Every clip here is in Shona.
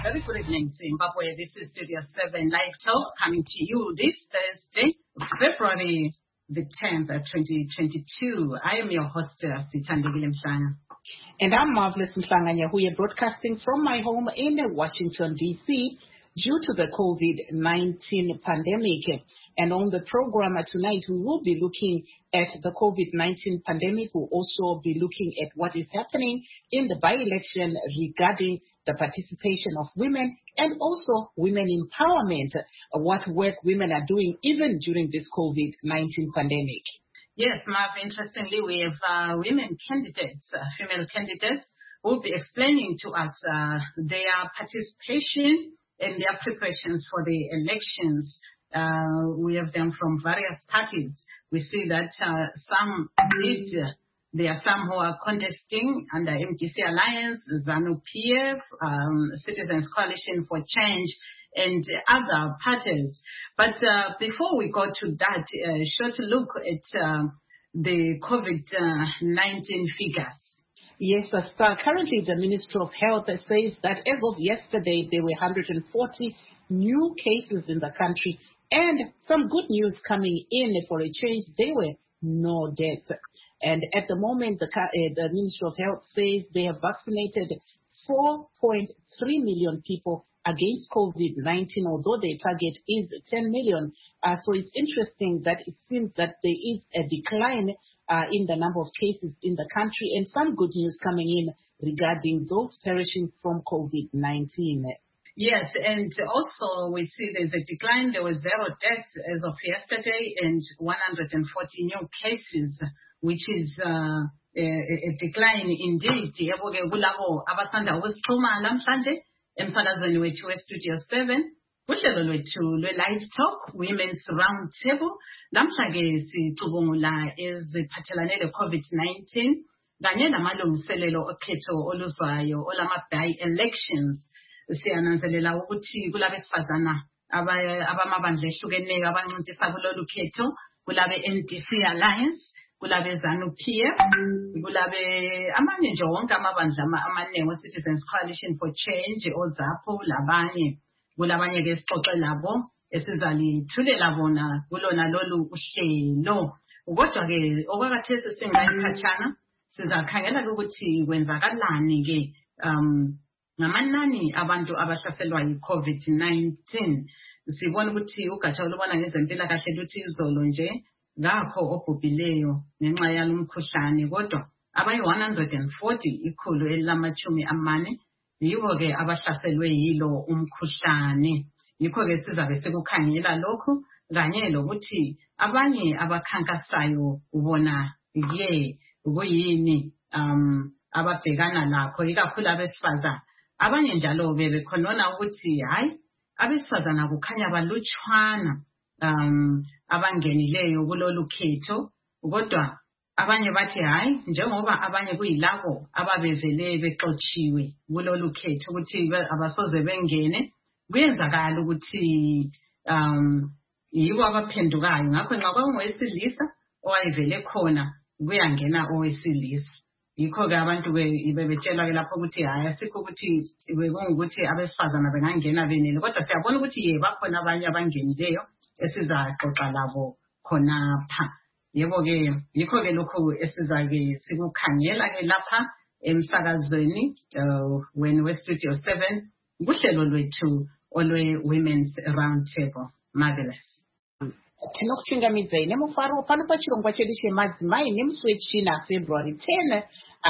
Very good evening, Zimbabwe. This is Studio 7 Live Talk coming to you this Thursday, February the 10th, 2022. I am your host, Sithandile Mhlanga. And I'm Marvelous Mhlanga, who are broadcasting from my home in Washington, D.C., due to the COVID-19 pandemic. And on the program tonight, we will be looking at the COVID-19 pandemic. We'll also be looking at what is happening in the by-election regarding the participation of women and also women empowerment, what work women are doing even during this COVID-19 pandemic. Yes, Marv, interestingly, we have women candidates, female candidates, who will be explaining to us their participation and their preparations for the elections. We have them from various parties. We see that there are some who are contesting under MDC Alliance, ZANU-PF, Citizens Coalition for Change, and other parties. But before we go to that, a short look at the COVID-19 figures. Yes, currently the Ministry of Health says that as of yesterday, there were 140 new cases in the country. And some good news coming in for a change, there were no deaths. And at the moment, the Ministry of Health says they have vaccinated 4.3 million people against COVID-19, although their target is 10 million. So it's interesting that it seems that there is a decline in the number of cases in the country, and some good news coming in regarding those perishing from COVID-19. Yes, and also we see there's a decline. There were 0 deaths as of yesterday and 140 new cases, which is a decline indeed. Kulabo abasanda ukusixhuma namhlanje emsakazweni wethu weStudio 7 kuhlelo lwethu lwe-Live Talk Women's Round Table. Namhla-ke sicubungula eziphathelane le-COVID-19 kanye namalungiselelo okhetho oluzwayo olama-by-elections. Siyananzelela ukuthi kulabesifazana abamabandla ehlukeneyo abancintisa kulolu khetho, kulabe MDC Alliance, kulabe ZANU-PF, kulabe amanye nje wonke amabandla amanengi, Citizens Coalition for Change, oZAPO, labanye. Kulabanye ke sixoxe labo esizalithulela bona kulona lolu uhlelo. Kodwa ke okwakhathesi singayikhatshana sizakhangela ukuthi kwenzakalani ke ngamanani abantu abahlaselwa yi-COVID-19. Sibona ukuthi ugatsha olubona ngezempilakahle luthi izolo nje ngakho obhubhileyo ngenxa yalo mkhuhlane, kodwa abayi-140 ikhulu elilamachumi amane yibo-ke abahlaselwe yilo umkhuhlane. Yikho-ke sizabe sekukhangela lokhu kanye lokuthi abanye abakhankasayo ubona kuyini ababhekana lakho, ikakhulu abesifazana. Abanye njalo bebekhonona ukuthi hayi abesifazana kukhanya balutshwana abangenileyo kulolu khetho, kodwa abanye bathi hayi njengoba abanye kuyilabo ababevele bexotshiwe kulolu khetho ukuthi abasoze bengene, kuyenzakala ukuthi yibo abaphendukayo. Ngakho nxa kungowesilisa owayevele khona kuyangena owesilisa. Yikho-ke abantu bebetshelwa ke lapho ukuthi hayi asikho ukuthi bekungukuthi abesifazana bengangena benele, kodwa siyabona ukuthi bakhona abanye abangenileyo esizaxoxa labo khonapha. Yebo-ke yikho-ke lokhu esizake sikukhangela-ke lapha emsakazweni wenu weStudio 7 kuhlelo lwethu olwe-Women's Round Table. Marvelous. Tinokuchingamidza nemufaro pano pachirongwa chedu chemadzimai nemusi wechina February 10,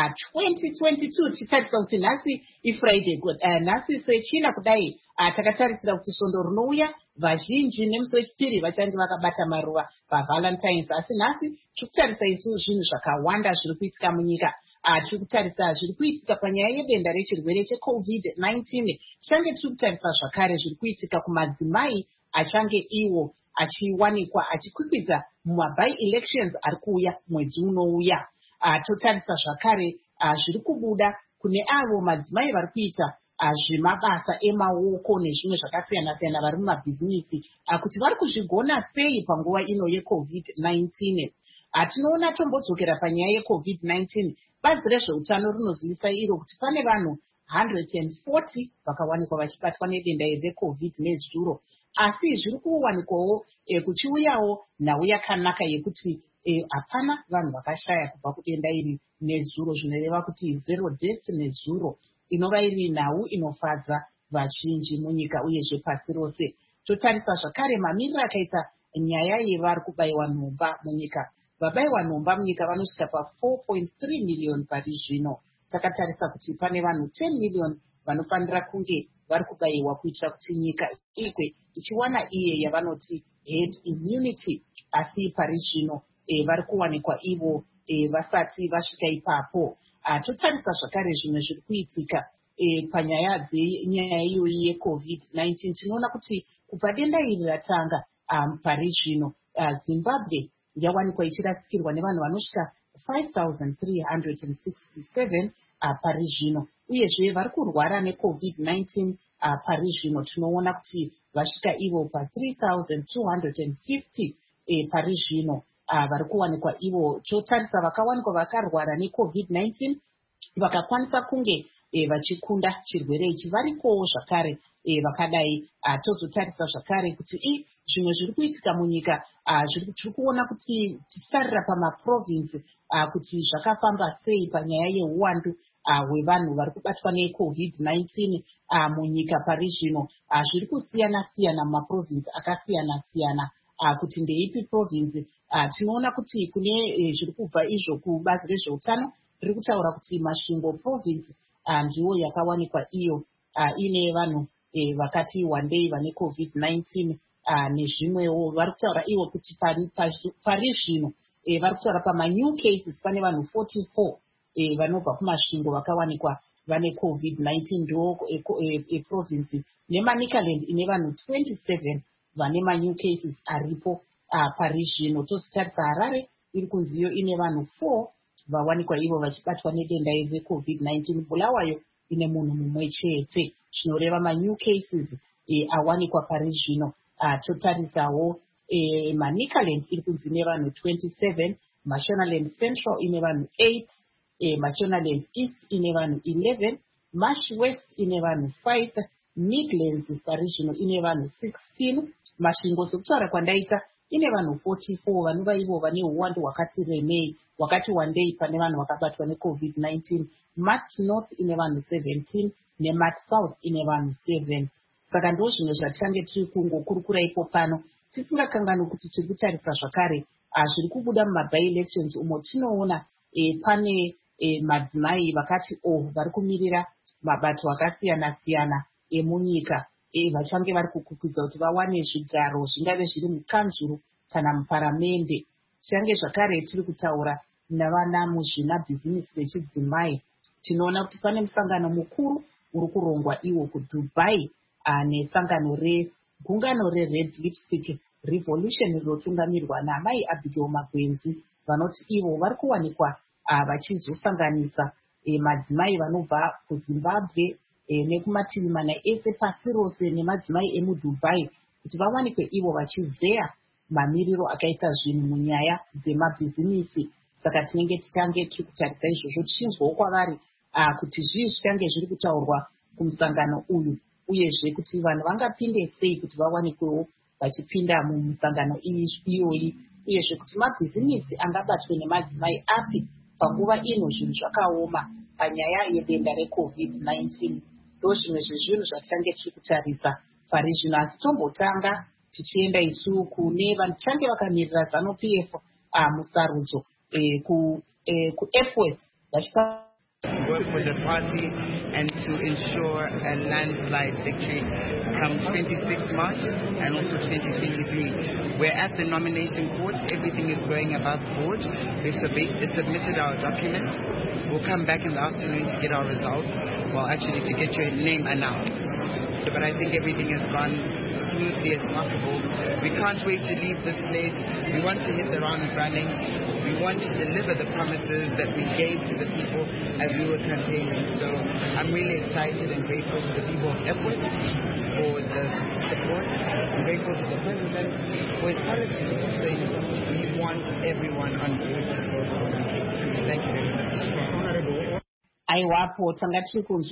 2022. Titarisa kuti nhasi iFriday, nhasi sechina kudai takatarisira kuti svondo rinouya vazhinji nemusi wechipiri vachange vakabata maruva paValentines, asi nhasi tikutarisa isu zvinhu zvakawanda zviri kuitika munyika. Tiri kutarisa zviri kuitika panyaya yedenda rechirwere cheCovid-19. Tichange tiri kutarisa zvakare zviri kuitika kumadzimai achange iwo achiwanikwa achikwikwidza mumabby-elections ari kuuya mwedzi unouya. Totarisa zvakare zviri kubuda kune avo madzimai vari kuita zvemabasa emaoko nezvimwe zvakasiyana-siyana vari mumabhizinisi kuti vari kuzvigona sei panguva ino yeCovid-19. Tinoona tombodzokera panyaya yeCovid-19. Bazi rezveutano rinozivisa iro kuti pane vanhu 140 vakawanikwa vachibatwa nedenda reCovid nezuro. Asi zviri kuwanikwawo kuchiuyawo nhau yakanaka yekuti hapana vanhu vakashaya kubva kudenda iri nezuro, zvinoreva kuti 0 deaths nezuro, inova iri nhau inofadza vazhinji munyika uyezve pasi rose. Totarisa zvakare mamiriro akaita nyaya yevari kubayiwa nhomba munyika. Vabayiwa nhomba munyika vanosvika pa4.3 million pari zvino. Takatarisa kuti pane vanhu 10 million vanofanira kunge vari kubayiwa kuitira kuti nyika ikwe ichiwana iye yavanoti herd immunity, asi pari zvino vari kuwanikwa ivo vasati vasvika ipapo. Totarisa zvakare zvimwe zviri kuitika panyaya dzenyaya iyoyi yeCovid-19. Tinoona kuti kubva denda iri ratanga pari zvino Zimbabwe yawanikwa ichirasikirwa nevanhu vanosvika 5,367 pari zvino, uyezve vari kurwara neCovid-19 pari zvino tinoona kuti vasvika ivo pa3,250 pari zvino vari kuwanikwa ivo. Totarisa vakawanikwa vakarwara neCovid-19 vakakwanisa kunge vachikunda chirwere ichi varikowo zvakare vakadai. Tozotarisa zvakare kuti zvimwe zviri kuitika munyika, tiri kuona kuti tichisarira pamaprovinsi kuti zvakafamba sei panyaya yeuwandu hwevanhu vari kubatwa neCovid-19 munyika pari zvino. Zviri kusiyana-siyana mumaprovinsi akasiyana-siyana. Kuti ndeipi provinsi, tinoona kuti kune zviri kubva izvo kubazi rezveutano riri kutaura kuti Masvingo provinsi ndiwo yakawanikwa iyo ine vanhu vakati wandei vane Covid-19 nezvimwewo. Vari kutaura ivo kuti pari zvino vari kutaura pamanew cases pane vanhu 44 vanobva kumasvingo vakawanikwa vane Covid-19 ndo provinsi, neManicaland ine vanhu 27 vane manew cases aripo pari zvino. Tozotarisa Harare iri kunziyo ine vanhu 4 vawanikwa ivo vachibatwa nedenda reCovid-19. Bulawayo ine munhu mumwe chete, zvinoreva manew cases awanikwa pari zvino. Totarisawo Manicaland iri kunzi ine vanhu 27, Mashonaland Central ine vanhu 8, Mashonaland East ine vanhu 11, Marsh West ine vanhu 5, Midlands pari zvino ine vanhu 16, Masvingo sekutaura kwandaita ine vanhu 44 vanova ivo vane uwandu hwakati remei, hwakati wandei pane vanhu vakabatwa neCovid-19. Mat North ine vanhu 17 neMat South ine vanhu 7. Saka ndo zvimwe zvatichange tiri kungokurukura ipo pano, tisingakanganwi kuti tiri kutarisa zvakare zviri kubuda mumaby-elections umo tinoona pane madzimai vakati vari kumirira mabato akasiyana-siyana emunyika vachange vari kukukwidza kuti vawane zvigaro zvingave zviri mukanzuru kana muparamende. Tichange zvakare tiri kutaura navana muzvinabhizinisi vechidzimai, tinoona kuti pane musangano mukuru uri kurongwa iwo kuDubai nesangano regungano reRed Lipstick Revolution rinotungamirwa naMai Abigail Magwenzi, vanoti ivo vari kuwanikwa vachizosanganisa madzimai vanobva kuZimbabwe nekumativi mana ese pasi rose nemadzimai emuDubai kuti vawanikwe ivo vachizeya mamiriro akaita zvinhu munyaya dzemabhizinisi. Saka tinenge tichange tiri kutarisa izvozvo tichinzwawo kwavari kuti zvii zvichange zviri kutaurwa kumusangano uyu, uyezve kuti vanhu vangapinde sei kuti vawanikwewo vachipinda mumusangano iyoyi, uyezve kuti mabhizinisi angabatwe nemadzimai api panguva ino zvinhu zvakaoma panyaya yedenda reCovid-19. Ndo zvimwe zvezvinhu zvatichange tiri kutarisa pari zvino. Asi tombotanga tichienda isu kune vanhu tichange vakamirira ZANU-PF musarudzo kuEfworth work for the party and to ensure a landslide victory come 26 March and also 2023. We're at the nomination court. Everything is going above board. They submitted our documents. We'll come back in the afternoon to get our results. Well, actually to get your name announced. But I think everything has gone smoothly as possible. We can't wait to leave this place. We want to hit the ground running. We want to deliver the promises that we gave to the people as we were campaigning. So I'm really excited and grateful to the people of Epworth for the support. I'm grateful to the President for his policy of saying we want everyone on board to vote for him. Thank you very much. aiwapo tanga tiri kunzwa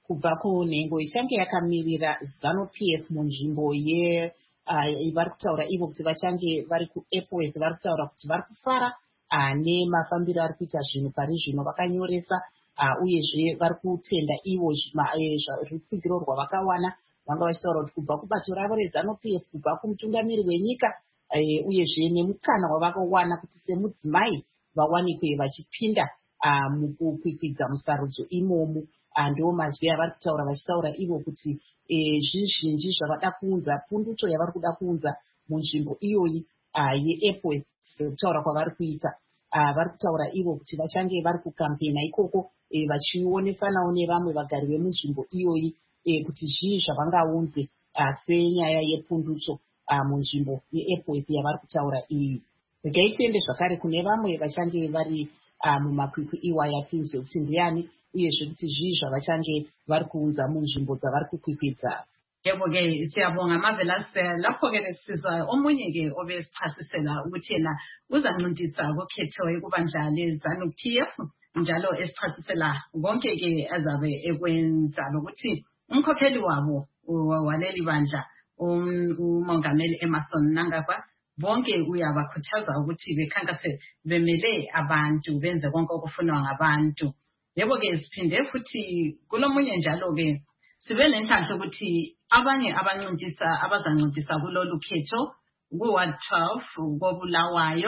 kubva kunhengo ichange yakamirira ZANU-PF munzvimbo vari kutaura ivo kuti vachange vari kuEPOS vari kutaura kuti vari kufara nemafambiro ari kuita zvinhu pari zvino vakanyoresa uyezve vari kutenda ivo rutsigiro rwavakawana vanga vachitaura kuti kubva kubato ravo reZANU-PF kubva kumutungamiri wenyika uyezve nemukana wavakawana kuti semudzimai vawanikwe vachipinda mukukwikwidza musarudzo imomo ndo mazwi avari kutaura vachitaura ivo kuti zvizhinji zvavada kuunza pundutso yavari kuda kuunza munzvimbo iyoyi yeEPOS kutaura kwavari kuita vari kutaura ivo kuti vachange vari kukampena ikoko vachionesanawo nevamwe vagari vemunzvimbo iyoyi kuti zvii zvavangaunze senyaya yepundutso munzvimbo yeEPOS yavari kutaura iyi. Ngaitende zvakare kune vamwe vachange vari mumakwikwi iwaya tinzwe kuti ndiani uyezve kuti zvii zvavachange vari kuunza munzvimbo dzavari kukwikwidza. Yebo-ke siyabonga Marvelous. Lapho-ke sizwa omunye-ke obesichasisela ukuthi yena uzancintisa kokhetho ekubandla leZANU-PF njalo esichasisela konke-ke azabe ekwenza lokuthi umkhokheli wabo waleli bandla umongameli Emmerson Mnangagwa bonke uyabakhuthaza ukuthi bekhankase bemele abantu benze konke okufunwa ngabantu. Yebo-ke siphinde futhi kulomunye njalo-ke sibe nenhlanhla ukuthi abanye abazancintisa kulolu khetho ku-Ward 12 koBulawayo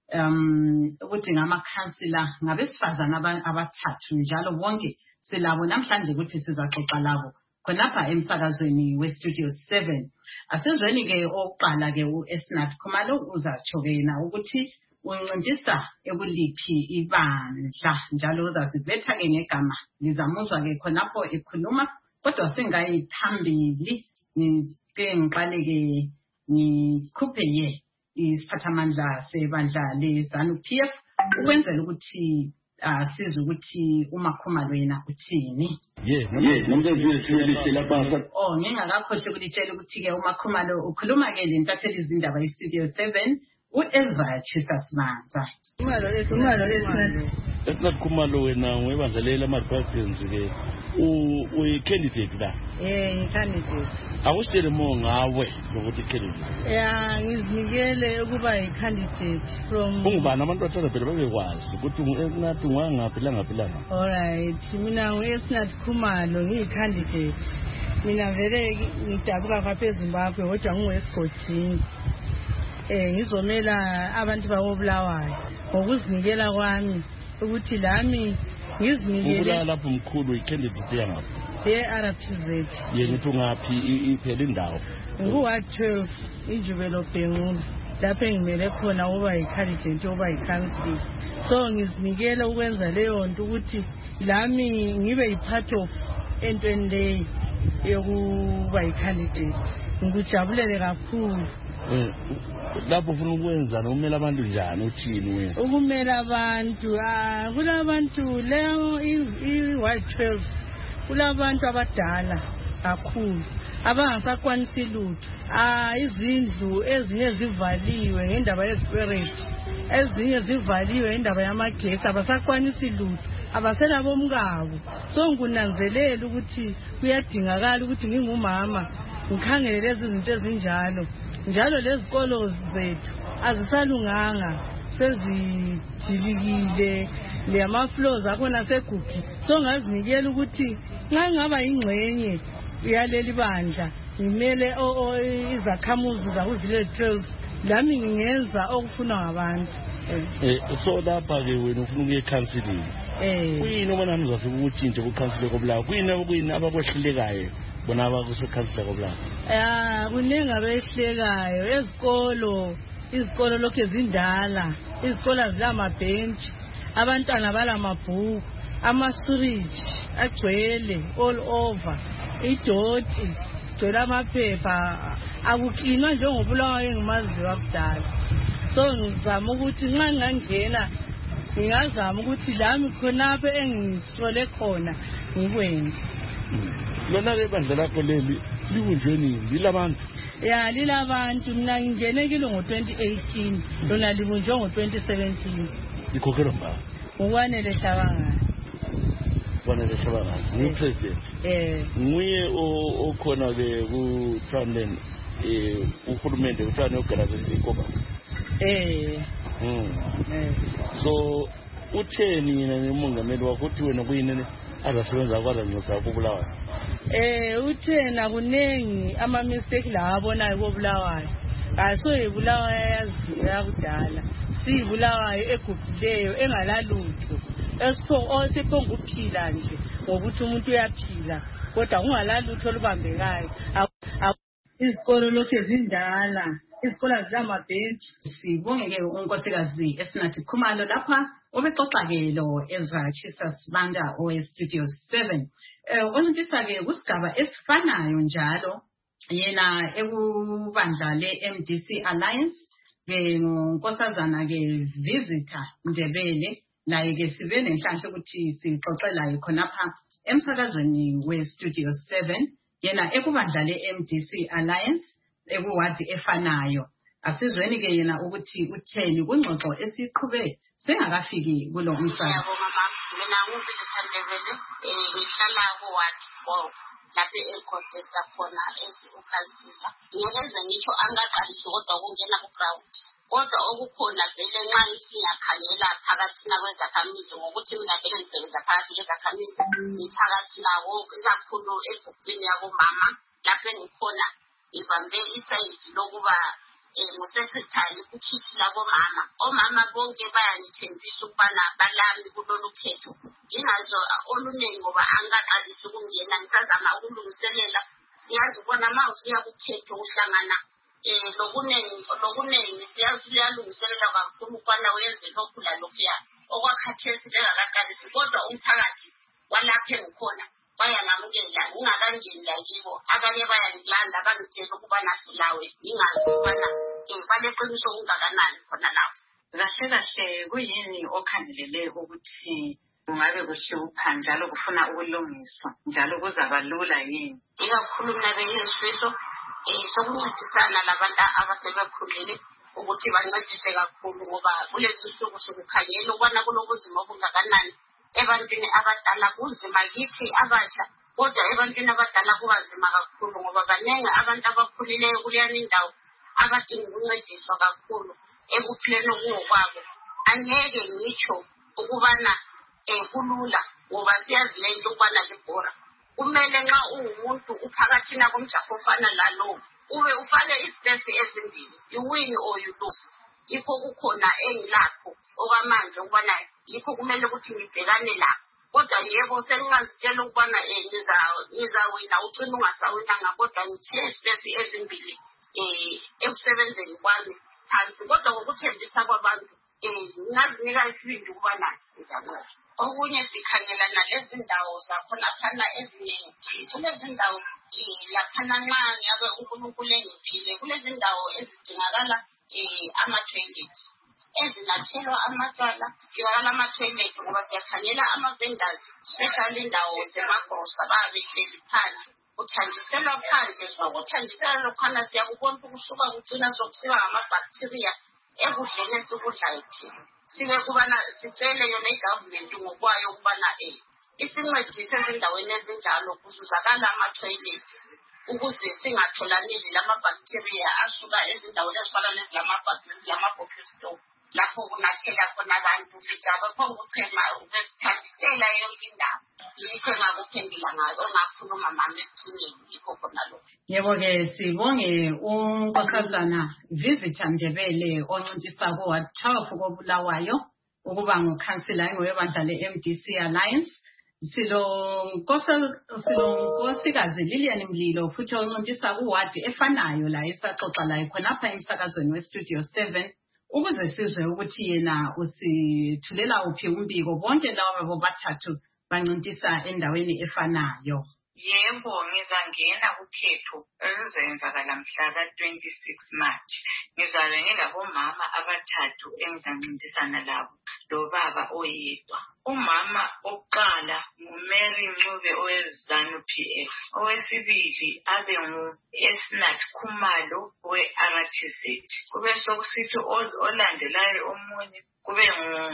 ukuthi ngamakhansila ngabesifazana abathathu njalo bonke silabo namhlanje ukuthi sizaxoxa labo khonapha emsakazweni weStudio 7. Asizweni-ke oqala-ke u-Esnat Khumalo uzatsho-ke yena ukuthi uncintisa ekuliphi ibandla njalo uzazibetha-ke ngegama ngizamuzwa-ke khonapho ekhuluma kodwa singayiphambili ke ngiqale-ke ngikhuphe isiphathamandla sebandla leZANU-PF ukwenzela ukuthi sizwe ukuthi uMakhumalo yena uthini. Ngingakakhohle ukulitshela ukuthi-ke uMakhumalo ukhuluma-ke le ntatheli izindaba yeStudio 7 u-Ezra Chisasmanza. Esnat Khumalo wena ngwebandla lama-Republicans-ke uyi-candidate la? Candidate. Akusitshele mo ngawe lokuthi candidate. Ngizinikele ukuba yi-candidate from... Ungubani abantu bathanda phela babekwazi ukuthi u-Esnat ungangaphi langaphi. Alright, mina ngu-Esnat Khumalo ngiyi-candidate. Mina vele ngidabuka kwapha eZimbabwe kodwa ngingu-Esigodini. Ngizomela abantu bakoBulawayo ngokuzinikela kwami ukuthi lami ngizinikele. Ubulala lapho mkhulu i-candidate yangaphi? ye-RPZ. Ngithi ungaphi iphela indawo? Ngu-Ward 12 iNjubelo Bhengulu lapho engimele khona ukuba yi-candidate ukuba yi-council. So ngizinikele ukwenza leyo nto ukuthi lami ngibe yi-part of entweni leyi yokuba yi-candidate. Ngikujabulele kakhulu. Lapho ufuna ukwenza nokumela abantu njani uthini wena? Ukumela abantu kulabantu leyo i-Ward 12 kulabantu abadala kakhulu abangasakwanisi lutho. Izindlu ezinye zivaliwe ngendaba yespirit, ezinye zivaliwe ngendaba yamagesi, abasakwanisi lutho, abasela bomkabo. So ngunanzelela ukuthi kuyadingakala ukuthi ngingumama ngikhangele lezi zinto ezinjalo. Njalo lezikolo zethu azisalunganga, sezijilikile, lama-floors akhona segugi. So ngazinikela ukuthi nxa ngaba ingxenye yaleli bandla ngimele izakhamuzi zakuzile 12 lami ngingenza okufunwa ngabantu. So lapha-ke wena ufuna ukuya ekhansilini. Kuyini obona nizafika ukutshintshe kukhansile koBulawayo? Kuyini abakwehlulekayo bona abakusekhansile koBulawayo? Kuningi abehlekayo. Izikolo lokhu zindala, izikolo zilamabhentshi, abantwana balamabhuku, amasuriji agcwele all over, idoti gcwele amaphepha, akuklinwa njengoBulawayo engimaziyo wakudala. So ngizama ukuthi nxa ngingangena ngingazama ukuthi lami khonapho engisole khona ngikwenze. Lona-ke ibandla lakho leli libunjwe nini? Lilabantu? Lilabantu. Mina ngingene kilo ngo-2018, lona libunjwe ngo-2017. Likhokhela mbani? Ukwanele Hlabangani. Sifanele Shabakazi ngupresident nguye okhona ke ku Transland uhulumende uthane ogalaze sikoba so utheni yena nomongameli wakho uthi wena kuyini azasebenza kwaZanyosa kubulawayo uthena kunengi ama mistake la abonayo kobulawayo asoyibulawayo yaziya kudala siyibulawayo eguguleyo engalalutho esiphonga ukuphila nje ngokuthi umuntu uyaphila kodwa kungalalutho olubambekayo izikolo lokhu zindala izikolo zamabhentshi sibonge unkosikazi esinathi Khumalo lapha obexoxa ke lo Ezra Chisas Banda Studio 7 uncintisa ke kusigaba esifanayo njalo yena ekubandla le-MDC Alliance ke ngonkosazana ke Visitor Ndebele naye ke sibe nenhlanhla ukuthi sixoxela khonapha emsakazweni we-Studio 7 yena ekubandla le-MDC Alliance ekuwadi efanayo asizweni ke yena ukuthi utheni kungxoxo esiqhube sengakafiki kulo umsana. Yebo mama mina nguVisitor Ndebele ngihlala kuwadi 4 lapha eContesta khona ukhansila ngiyeza ngisho angaqalisi kodwa ukungena ku-ground kodwa okukhona vele nxa ngiyakhangela phakathi nakwezakhamizi ngokuthi mina vele ngisebenza phakathi kwezakhamizi ngiphakathi nawo ikakhulu egruphini yabomama lapho engikhona ngibambe isayidi lokuba ngusekretari kukhithi labomama omama bonke bayangithembisa ukubana balami kulolu khetho ingazo oluningi ngoba angaqalisi ukungena ngisazama ukulungiselela siyazi ubona ma usiya kukhetho uhlangana lokunengi siyazi uyalungiselela kakhulu ukubana uyenze lokhu lalokhuya okwakhathesi bengakaqalisi kodwa umphakathi walapho engikhona bayangamukela ngingakangeni lakibo abanye bayangilanda bangitshela ukubana silawe ingazi ukubana baleqiniso okungakanani khona lapho. Kahle kahle kuyini okhangelele ukuthi kungabe kuhlupha njalo kufuna ukulungiswa njalo kuzaba lula yini? Ikakhulu mina benesifiso sokuncedisana labantu abasebekhulile ukuthi bancedise kakhulu ngoba kulesi suku sokukhangela ukubana kulokuzima okungakanani ebantwini abadala kunzima kithi abatsha kodwa ebantwini abadala kubanzima kakhulu ngoba baningi abantu abakhulileyo kuleyani indawo abadinga ukuncediswa kakhulu ekuphileni ngokwabo angeke ngitsho ukubana kulula ngoba siyazi lento ukubana libhora kumele nxa ungumuntu uphakathi komjaho ofana lalo ube ufake ispace ezimbili you win or you lose yikho kukhona engilakho okwamanje ukubana yikho kumele ukuthi ngibhekane la kodwa yebo sengingazitshela ukubana ngizawina ucina ungasawinanga kodwa ngithiye ispace ezimbili ekusebenzeni kwami phansi kodwa ngokuthembisa kwabantu ngazinika isibindi ukubana ngizakwenza okunye sikhangela nalezi ndawo zakhonaphana eziningi kulezi ndawo laphana nxa ngabe uNkulunkulu engiphile kulezi ndawo ezidingakala ama-toilet ezinathelwa amatshwala sidingakala ama-toilet ngoba siyakhangela ama-vendors especially indawo zemagrosa babehleli phandle uthanjiselwa phandle sokuthanjisela lokhana siyakubona ukusuka kucina sokusiba ngamabacteria ekudleni esikudlayo thina sibe kubana sicele yona igovernment ngokwayo ukubana isincedise ezindaweni ezinjalo kuzuzakala ama-toilet ukuze singatholanili lamabacteria asuka ezindaweni ezifana lezilama-bacteria lapho kunathela khona abantu bijaba phonguchema ubesithandisela yonke indawo yikho engakuphendula ngayo ongakhuluma mama ekucineni yikho khona lokho. Yebo-ke sibonge unkosazana Visitor Ndebele oncintisa kuWard 12 koBulawayo ukuba ngukhansila webandla le-MDC Alliance. Silonkosikazi Lilian Mlilo futhi oncintisa kuwadi efanayo la esaxoxa la khonapha emsakazweni we-Studio 7 ukuze sizwe ukuthi yena usithulela uphi umbiko bonke laba bobathathu bancintisa endaweni efanayo. Yebo ngizangena kukhetho elizenzakala mhla ka-26 March. Ngizabe ngilabomama abathathu engizancintisana labo lobaba oyedwa. Umama oqala nguMary Ncube oweZanu PF. Owesibili abe ngu-Esnath Khumalo we-RTZ. Kube sokusithi olandelayo omunye kube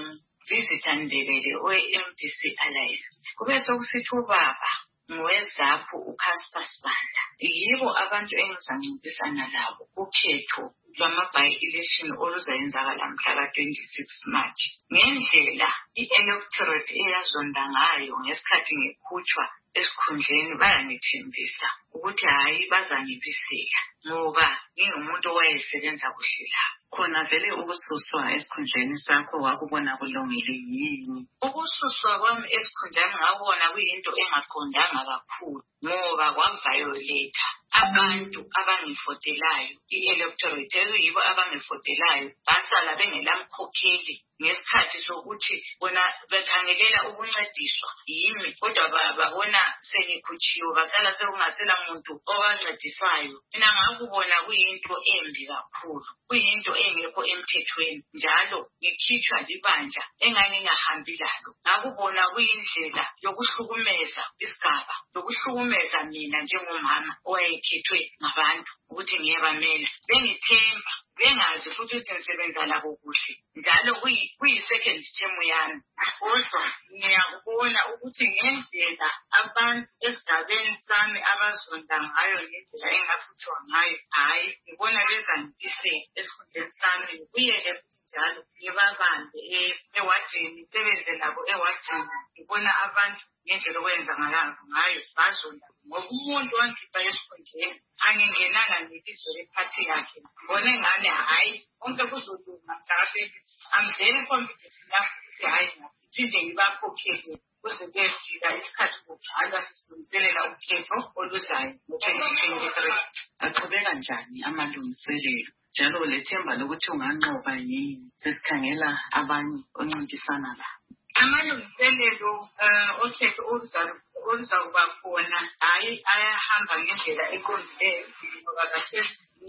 visitor ndebele we-MDC Alliance. Kube sokusithi ubaba ngowezapho uCasper Sibanda. Yibo abantu engizancintisana labo kukhetho lwama-by-election oluzayenzakala mhla ka-26 March. Ngendlela i-electorate eyazonda ngayo ngesikhathi ngikhutshwa esikhundleni bayangithembisa ukuthi hayi bazangibisela ngoba ngingumuntu owayesebenza kuhle lapho. Khona vele ukususwa esikhundleni sakho wakubona kulungile yini? Ukususwa kwami esikhundleni ngabona kuyinto engaqondanga kakhulu ngoba kwamvayoletha abantu abangifotelayo i-electorate yibo abangifotelayo basala bengelamkhokheli ngesikhathi sokuthi bona bekhangelela ukuncediswa yimi kodwa babona sengikhutshiwe basala sekungasela muntu obancedisayo. Mina ngakubona kuyinto embi kakhulu, kuyinto engekho emthethweni njalo ngikhitshwa libandla engangingahambi lalo. Ngakubona kuyindlela yokuhlukumeza isigaba, yokuhlukumeza mina njengomama owayekhethwe ngabantu ukuthi ngiyabamela. Bengithemba bengazi futhi ukuthi ngisebenza labo kuhle njalo kuyi-second term yami. Kodwa ngiyakubona ukuthi ngendlela abantu esigabeni sami abazonda ngayo ngendlela engafuthwa ngayo, hayi ngibona bezangibisela esikhundleni sami. Ngibuyele futhi njalo ngibabambe ewadini, sebenze labo ewadini. Ngibona abantu ngendlela okwenza ngayo bazonda ngoba umuntu wangipa esikhundleni angingenanga ngebizo lephathi yakhe. Ngibone ngane hayi konke kuzolunga mhlaka-20. I'm very confident enough ukuthi hayi ngiphinde ngibakhokhele kuze kuyefika isikhathi sokuqala silungiselela ukhetho oluzayo ngo-2023. Aqhubeka njani amalungiselelo njalo lethemba lokuthi unganqoba yini sesikhangela abanye oncintisana la? Amalungiselelo okhetho oluzakuba khona hayi ayahamba ngendlela eqondileyo ngoba kahle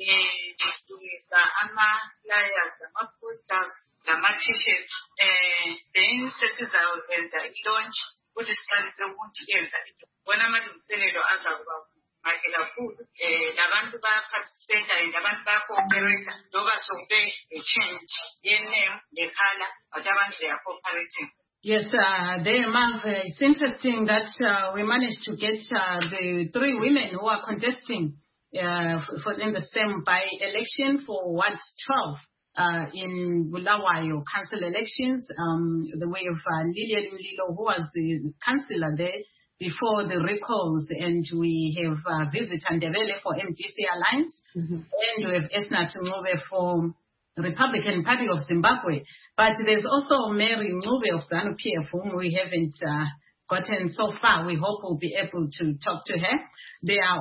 ngilungisa ama-flyers, ama-posters, nama-t-shirts. Then sesizakwenza i-launch ukuthi siqalise ukuyenza into. Bona amalungiselelo azakuba mahle kakhulu. Labantu bayaparticipate and abantu bayakooperate njengoba sokube change yename nekhala but abantu they are cooperating. Yes, there, Marv, it's interesting that we managed to get the 3 women who are contesting in the same by-election for Ward 12 in Bulawayo council elections, the way of Lilian Mlilo, who was the councillor there before the recalls, and we have Visitor Ndebele for MDC Alliance, and we have Esna Tumove for the Republican Party of Zimbabwe. But there's also Mary Ncube of ZANU-PF, whom we haven't gotten so far. We hope we'll be able to talk to her. There are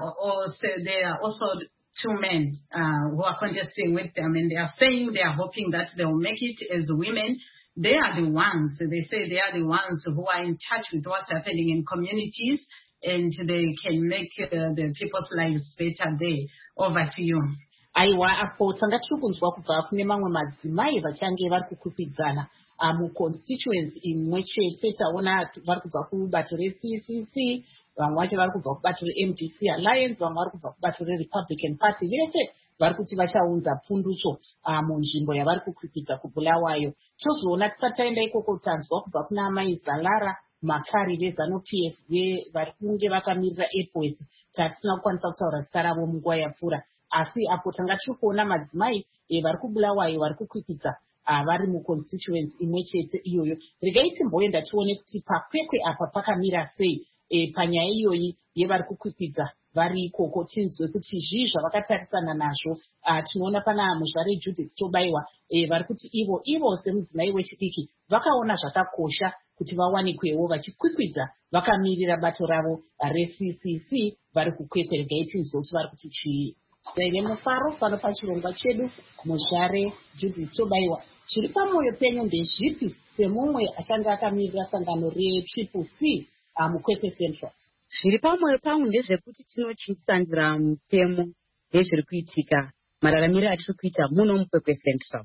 also 2 men who are contesting with them, and they are saying they are hoping that they will make it as women. They are the ones, they say they are the ones who are in touch with what's happening in communities, and they can make the people's lives better there. Over to you. Aiwa apo tsangatiri kunzwa kubva kune mamwe madzimai vachange vari kukwikwidzana muconstituency imwe chete. Taona vari kubva kubato reCCC, vamwe vacho vari kubva kubato reMDC Alliance, vamwe vari kubva kubato reRepublican Party. Vese vari kuti vachaunza pundutso munzvimbo yavari kukwikwidza kuBulawayo. Tozoona tisati taenda ikoko tanzwa kubva kuna amai Zalara Makari veZANU-PF vari kunge vakamirira airports. Tatisina kukwanisa kutaura zita ravo munguva yapfuura. Asi apo tanga tiri kuona madzimai vari kuBulawayo vari kukwikwidza vari muconstituency imwe chete iyoyo. Regai timboenda tione kuti pakwekwe apa pakamira sei panyaya iyoyi yevari kukwikwidza vari ikoko. Tinzwe kuti zvii zvavakatarisana nazvo. Tinoona pana muzvare Judith Tobayiwa vari kuti ivo semudzimai wechidiki vakaona zvakakosha kuti vawanikwewo vachikwikwidza vakamirira bato ravo reCCC vari kukwekwe. Regai tinzwe kuti vari kuti chii. Zaire mufaro pano pachirongwa chedu muzvare Judith Tobayiwa. Chiri pamwoyo penyu ndezvipi semumwe achange akamirira sangano reCCC mukwekwe Central? Zviri pamwoyo pangu ndezvekuti tinochinjisandira mutemo yezviri kuitika, mararamiro atiri kuita muno mukwekwe Central.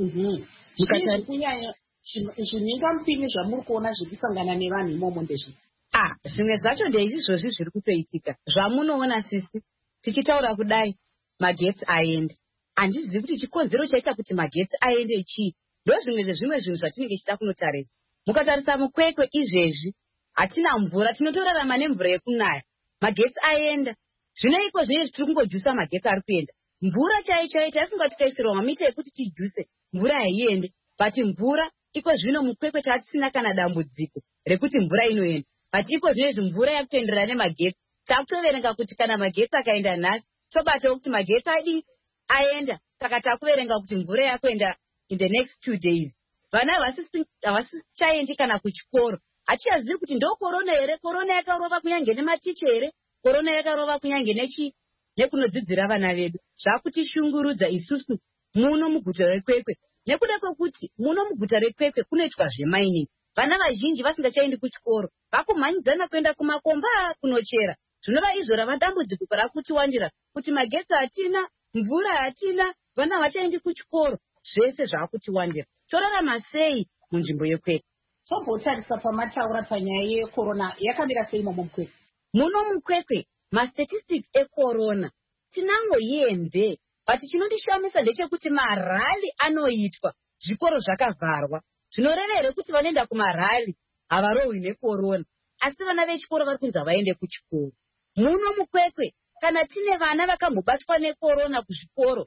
Kunyanya zvinenga mupini zvamuri kuona zviri kusangana nevanhu imomo ndezvi? Zvimwe zvacho ndeizvozvi zviri kutoitika zvamunoona sisi tichitaura kudai magetsi aende. Handizivi kuti chikonzero chaita kuti magetsi aende chii. Ndo zvimwe zvezvimwe zvinhu zvatinenge chida kunotarisa. mukatarisa mukwekwe izvezvi hatina mvura, tinotorarama nemvura yekunaya, magetsi aenda. Zvino iko zvinezvi tiri kungojusa magetsi ari kuenda. Mvura chaichai taifunga tikaisirwa mamita ekuti tijuse, mvura haiende. But mvura iko zvino mukwekwe tatisina kana dambudziko rekuti mvura inoenda. But iko zvinezvi mvura yakutoenderana nemagetsi. Takutoverenga kuti kana magetsi akaenda nhasi, tobatawo kuti magetsi adi aenda. Saka takuverenga kuti mvura yakuenda in the next 2 days. Vana havasichaendi kana kuchikoro. Hatichazivi kuti ndo korona here, korona yakarova kunyange nematicha here, korona yakarova kunyange nekunodzidzira vana vedu. Zvakutishungurudza isusu muno muguta rekwekwe. Nekuda kwekuti muno muguta rekwekwe kunoitwa zvemining. Vana vazhinji vasingachaendi kuchikoro, vakumhanyidzana kuenda kumakomba kunochera. Zvinova izvo rava dambudziko rakutiwandira kuti magetsi hatina, mvura hatina, vana havachaendi kuchikoro. Zvese zvakutiwandira. Torarama sei munzvimbo yekwekwe? Tombotarisa pamataura panyaya yekorona yakamira sei mukwekwe? Muno mukwekwe mastatistics ekorona tinangoiende, but chinondishamisa ndechekuti marali anoitwa, zvikoro zvakavharwa. Zvinoreva here kuti vanoenda kumarali havarohwi nekorona, asi vana vechikoro vari kunzi vaende kuchikoro. Muno mukwekwe kana tine vana vakambobatwa nekorona kuzvikoro,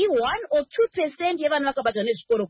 1 or 2% yevana vakabatwa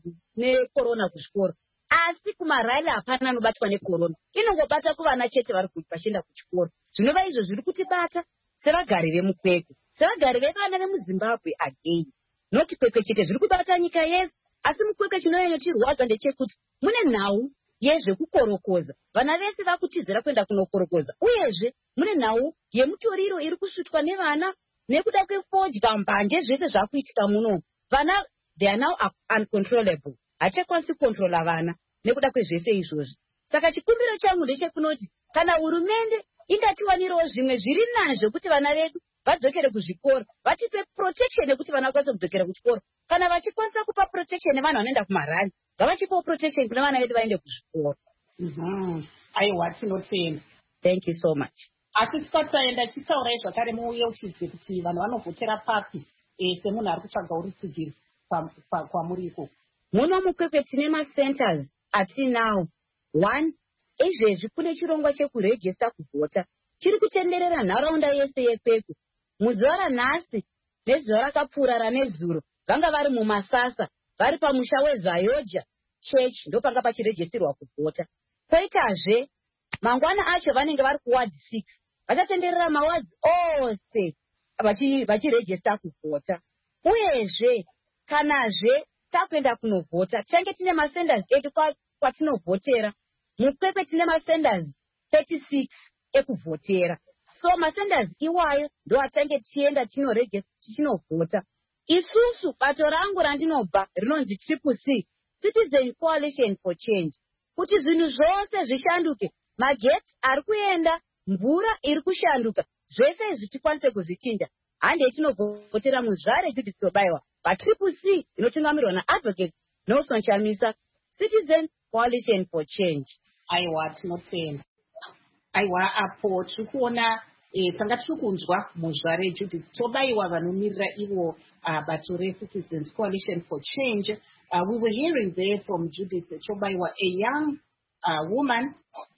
nekorona kuzvikoro. Asi kumarali hapana anobatwa nekorona, inongobata kuvana chete vari vachienda kuchikoro. Zvinova izvo zviri kutibata sevagari vemukwekwe, sevagari vevana vemuZimbabwe again. Noti kwekwe chete zviri kubata nyika yese, asi mukwekwe chinonyanyotirwadza ndechekuti mune nhau yezvekukorokoza. Vana vese vakutizira kuenda kunokorokoza. Uyezve mune nhau yemutoriro iri kusvitwa nevana nekuda kwefodya, mbanje, zvese zvakuitika muno. Vana they are now uncontrollable. Hachakwanisi kukontrola vana nekuda kwezvese izvozvi. Saka chikumbiro changu ndechekunoti kana hurumende ingatiwanirawo zvimwe zviri nani zvekuti vana vedu vadzokere kuzvikoro, vatipe protection yekuti vana vakwanise kudzokera kuchikoro. Kana vachikwanisa kupa protection nevanhu vanoenda kumarali, ngavachipawo protection kuna vana vedu vaende kuzvikoro. Aiwa, tinotenda. Thank you so much. Asi tikataenda chitaurai zvakare muuye uchidze kuti vanhu vanovhotera papi semunhu ari kutsvaga urutsigiro kwamuri ikoko. Muno mukwekwe tine macenters atinawo. 1, izvezvi kune chirongwa chekurejista kuvhota chiri kutenderera nharaunda yese yekwekwe. Muzuva ranhasi nezuva rakapfuura ranezuro vanga vari mumasasa, vari pamusha weZayoja Church, ndopanga pachirejistirwa kuvhota. Koitazve mangwana acho vanenge vari kuward 6, vachatenderera maward ose vachirejista kuvhota. Uyezve kanazve takuenda kunovhota, tichange tine masenders edu kwatinovhotera. Mukwekwe tine masenders 36 ekuvhotera. So masenders iwayo ndo atange tienda tichinovhota. Isusu bato rangu randinobva rinonzi CCC, Citizen Coalition for Change. Kuti zvinhu zvose zvishanduke, magetsi ari kuenda, mvura iri kushanduka, zvese izvi tikwanise kuzvichinja. Hande tinovhotera muZvare Judith Tobaiwa, paCCC inotungamirwa naAdvocate Nelson Chamisa, Citizen Coalition for Change. Aiwa, tinotenda. Aiwa, apo tikuona tanga tirikunzwa muZvare Judith Tobaiwa vanomirira ivo bato reCitizens Coalition for Change. We were hearing there from Judith Tobaiwa, a young woman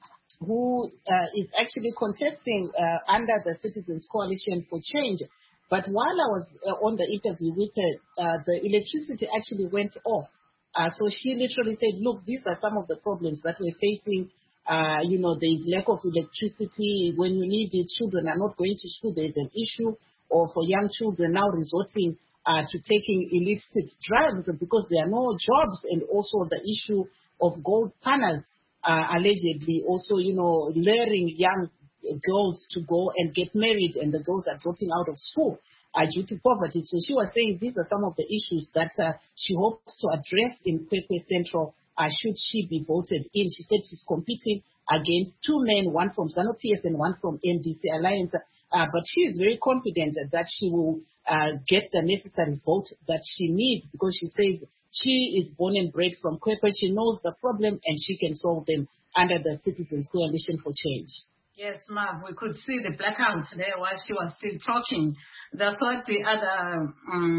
who is actually contesting under the Citizens Coalition for Change. But while I was on the interview with her, the electricity actually went off. So she literally said, look, these are some of the problems that we're facing. There's lack of electricity. When you need it, children are not going to school. There's an issue. Or for young children now resorting to taking illicit drugs because there are no jobs. And also the issue of gold panels, allegedly also, luring young girls to go and get married, and the girls are dropping out of school due to poverty. So she was saying these are some of the issues that she hopes to address in Kwekwe Central should she be voted in. She said she's competing against 2 men, one from ZANU-PF and one from NDC Alliance, but she is very confident that she will get the necessary vote that she needs, because she says she is born and bred from Kwekwe. She knows the problem and she can solve them under the Citizens Coalition for Change. Yes, ma'am. We could see the blackout there while she was still talking. That's what the other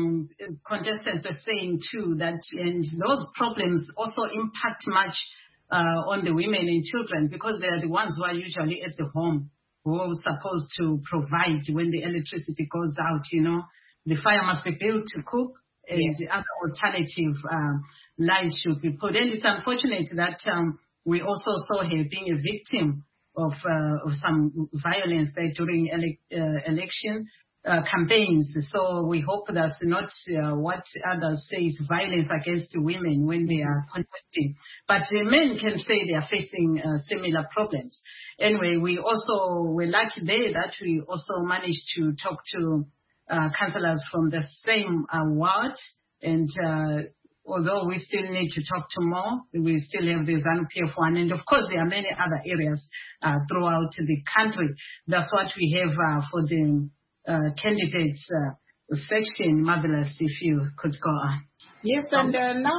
contestants were saying too, that and those problems also impact much on the women and children, because they are the ones who are usually at the home, who are supposed to provide when the electricity goes out, The fire must be built to cook, and the other alternative lives should be put. And it's unfortunate that we also saw her being a victim of some violence there during election campaigns. So we hope that's not what others say is violence against women when they are contesting. But men can say they are facing similar problems. Anyway, we also were lucky there that we also managed to talk to councillors from the same ward, and although we still need to talk to more, we still have the ZANU-PF1, and of course there are many other areas throughout the country. That's what we have for the candidates section. Marvelous, if you could go on. Yes, and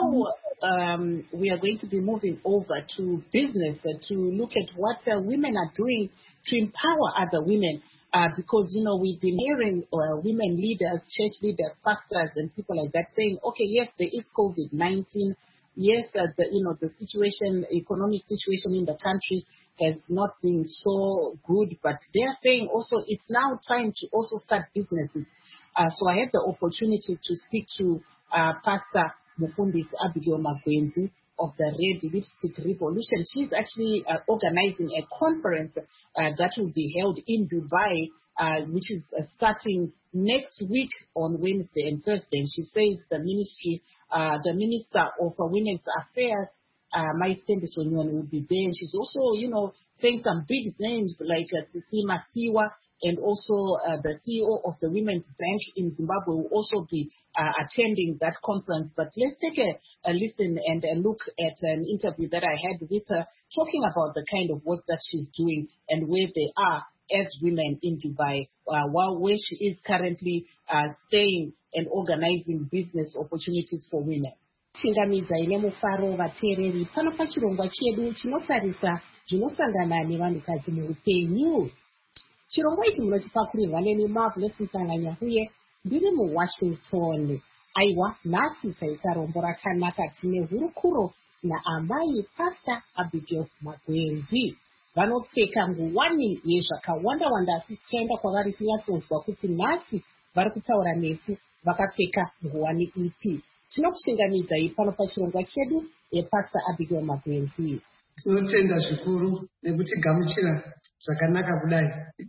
now we are going to be moving over to business to look at what women are doing to empower other women. Because, we've been hearing women leaders, church leaders, pastors, and people like that saying, okay, yes, there is COVID-19. Yes, the situation, economic situation in the country has not been so good, but they're saying also it's now time to also start businesses. So I had the opportunity to speak to Pastor Mufundisi Abigail Magwenzi of the Red Lipstick Revolution. She's actually organizing a conference that will be held in Dubai, which is starting next week on Wednesday and Thursday. And she says the Minister of Women's Affairs, Maithembe Sonyoni, will be there. And she's also, saying some big names like Sisi Masiwa, and also the CEO of the Women's Bank in Zimbabwe will also be attending that conference. But let's take a listen and a look at an interview that I had with her, talking about the kind of work that she's doing and where they are as women in Dubai, where she is currently staying and organizing business opportunities for women. Chingamiza ine mufaro vateereri pano pachirongwa chedu chinotarisa zvinosangana nevanhukadzi muupenyu. Chirongwa ichi munochipakurirwa neni Marvelous Msanganya uye ndiri muWashington. Aiwa, nhasi taita rombo rakanaka tine hurukuro naamai Pastor Abigail Magwenzi. Vanopfeka nguwani yezvakawanda-wanda, asi tichaenda kwavari tinyatsonzwa kuti nhasi vari kutaura nesu vakapfeka nguwani ipi. Tinokuchingamidzai pano pachirongwa chedu yePastor Abigail Magwenzi. Tinotenda zvikuru nekutigamuchira zvakanaka kudai.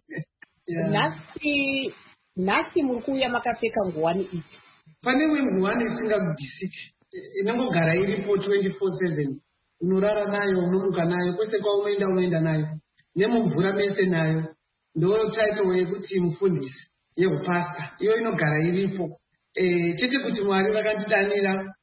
Nhasi muri kuuya makapfeka nguwani ipi? Pane nguwani isingabvisiki, inongogara iripo 24/7. Unorara nayo, unomuka nayo, kwese kwaunoenda nayo, nemumvura mese nayo. Ndo title yekuti mufundisi yehupasta, iyo inogara iripo. Chete kuti Mwari vakandidanira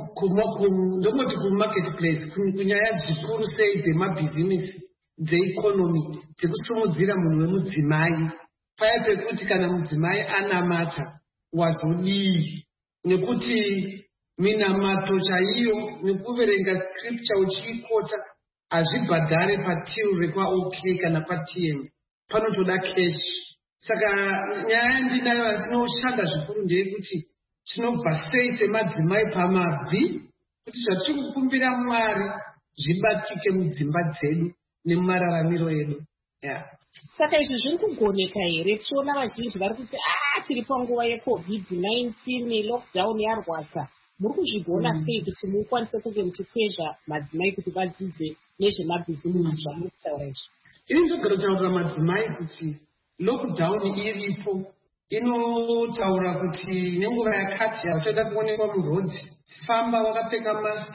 ndomoti kumarketplace, kunyaya zvikuru sei dzemabhizinesi, dzeikonomi, dzekusumudzira munhu wemudzimai. Paya pekuti kana mudzimai anamata wazodii, nekuti minamato chaiyo nekuverenga scripture uchiikota hazvibhadhare patiru rekwaOK kana paTM, panotoda cash. Saka nyaya ndinayo yatinoshanda zvikuru ndeyekuti tinobva sei semadzimai pamabvi kuti zvatiri kukumbira Mwari zvibatike mudzimba dzedu nemumararamiro edu. Saka izvi zviri kugoneka here? Tiona vazhinji vari kuti tiri panguva yeCovid-19, lockdown yarwadza. Muri kuzvigona sei kuti mukwanise kunge muchikwezva madzimai kuti vadzidze nezvemabhizinesi zvamuri kutaura izvi? Ini ndogara kutaura madzimai kuti lockdown iripo inotaura kuti nenguva yakati hauchada kuonekwa murodhi, famba wakapfeka mask,